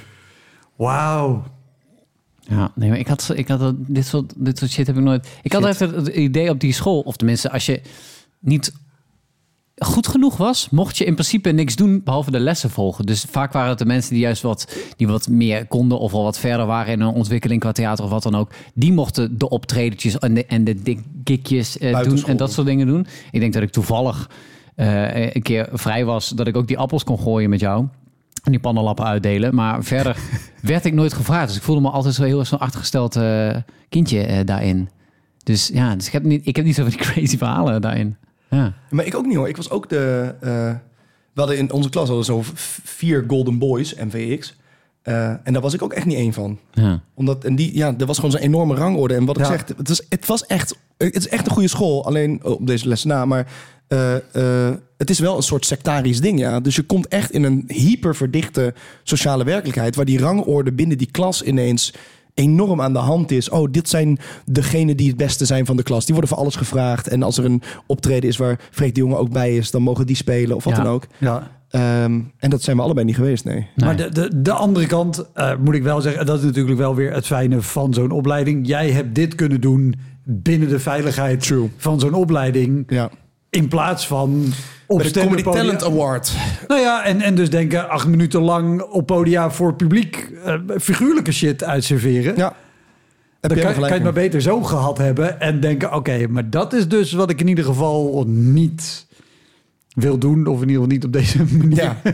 Speaker 1: Wauw.
Speaker 2: Ja, nee, maar ik had, ik had dat- dit, soort, dit soort shit heb ik nooit. Ik had
Speaker 3: Shit.
Speaker 2: echt het idee op die school, of tenminste, als je niet goed genoeg was, mocht je in principe niks doen behalve de lessen volgen. Dus vaak waren het de mensen die juist wat, die wat meer konden of al wat verder waren in hun ontwikkeling qua theater of wat dan ook. Die mochten de optredetjes en de, en de gigjes eh, doen
Speaker 3: Buitenschool.
Speaker 2: en dat soort dingen doen. Ik denk dat ik toevallig eh, een keer vrij was dat ik ook die appels kon gooien met jou. En die pannenlappen uitdelen. Maar verder werd ik nooit gevraagd. Dus ik voelde me altijd zo heel erg zo'n achtergesteld eh, kindje eh, daarin. Dus ja, dus ik heb niet, ik heb niet zo van die crazy verhalen daarin. Ja.
Speaker 3: Maar ik ook niet hoor. Ik was ook de... Uh, we hadden in onze klas hadden zo v- vier Golden Boys, M V X. Uh, en daar was ik ook echt niet één van.
Speaker 2: Ja.
Speaker 3: Omdat, en die, ja, er was gewoon zo'n enorme rangorde. En wat ik
Speaker 1: Ja.
Speaker 3: zeg, het was, het was echt... Het is echt een goede school. Alleen oh, op deze les na. Maar uh, uh, het is wel een soort sectarisch ding, ja. Dus je komt echt in een hyperverdichte sociale werkelijkheid, waar die rangorde binnen die klas ineens enorm aan de hand is. Oh, dit zijn degenen die het beste zijn van de klas. Die worden voor alles gevraagd. En als er een optreden is waar Freek de Jonge ook bij is, dan mogen die spelen of wat
Speaker 2: Ja.
Speaker 3: dan ook.
Speaker 1: Ja.
Speaker 3: Um, en dat zijn we allebei niet geweest, nee.
Speaker 2: Nee.
Speaker 1: Maar de, de, de andere kant, uh, moet ik wel zeggen, dat is natuurlijk wel weer het fijne van zo'n opleiding. Jij hebt dit kunnen doen binnen de veiligheid
Speaker 3: True.
Speaker 1: van zo'n opleiding.
Speaker 3: Ja.
Speaker 1: In plaats van op
Speaker 3: Bij de Comedy
Speaker 1: stand-up podia-
Speaker 3: Talent Award.
Speaker 1: Nou ja, en, en dus denken acht minuten lang op podia voor publiek uh, figuurlijke shit uitserveren.
Speaker 3: Ja. Heb
Speaker 1: Dan
Speaker 3: je
Speaker 1: kan,
Speaker 3: helemaal
Speaker 1: kan je het
Speaker 3: gelijk
Speaker 1: maar beter zo gehad hebben en denken, oké, okay, maar dat is dus wat ik in ieder geval niet wil doen. Of in ieder geval niet op deze manier.
Speaker 3: in. Ja.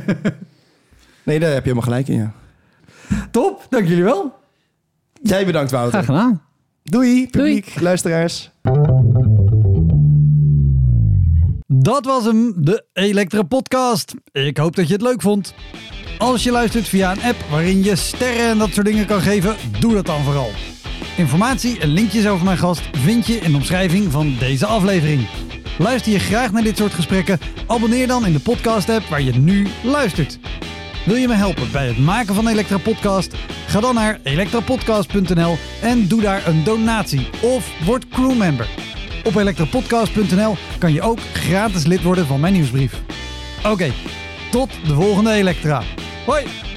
Speaker 3: Nee, daar heb je helemaal gelijk in, ja.
Speaker 1: Top, dank jullie wel.
Speaker 3: Jij bedankt, Wouter.
Speaker 2: Graag gedaan.
Speaker 3: Doei, publiek, luisteraars.
Speaker 1: Dat was hem, de Elektra Podcast. Ik hoop dat je het leuk vond. Als je luistert via een app waarin je sterren en dat soort dingen kan geven, doe dat dan vooral. Informatie en linkjes over mijn gast vind je in de omschrijving van deze aflevering. Luister je graag naar dit soort gesprekken? Abonneer dan in de podcast-app waar je nu luistert. Wil je me helpen bij het maken van Elektra Podcast? Ga dan naar elektrapodcast punt n l en doe daar een donatie of word crewmember. Op elektrapodcast punt n l kan je ook gratis lid worden van mijn nieuwsbrief. Oké, tot de volgende Elektra. Hoi!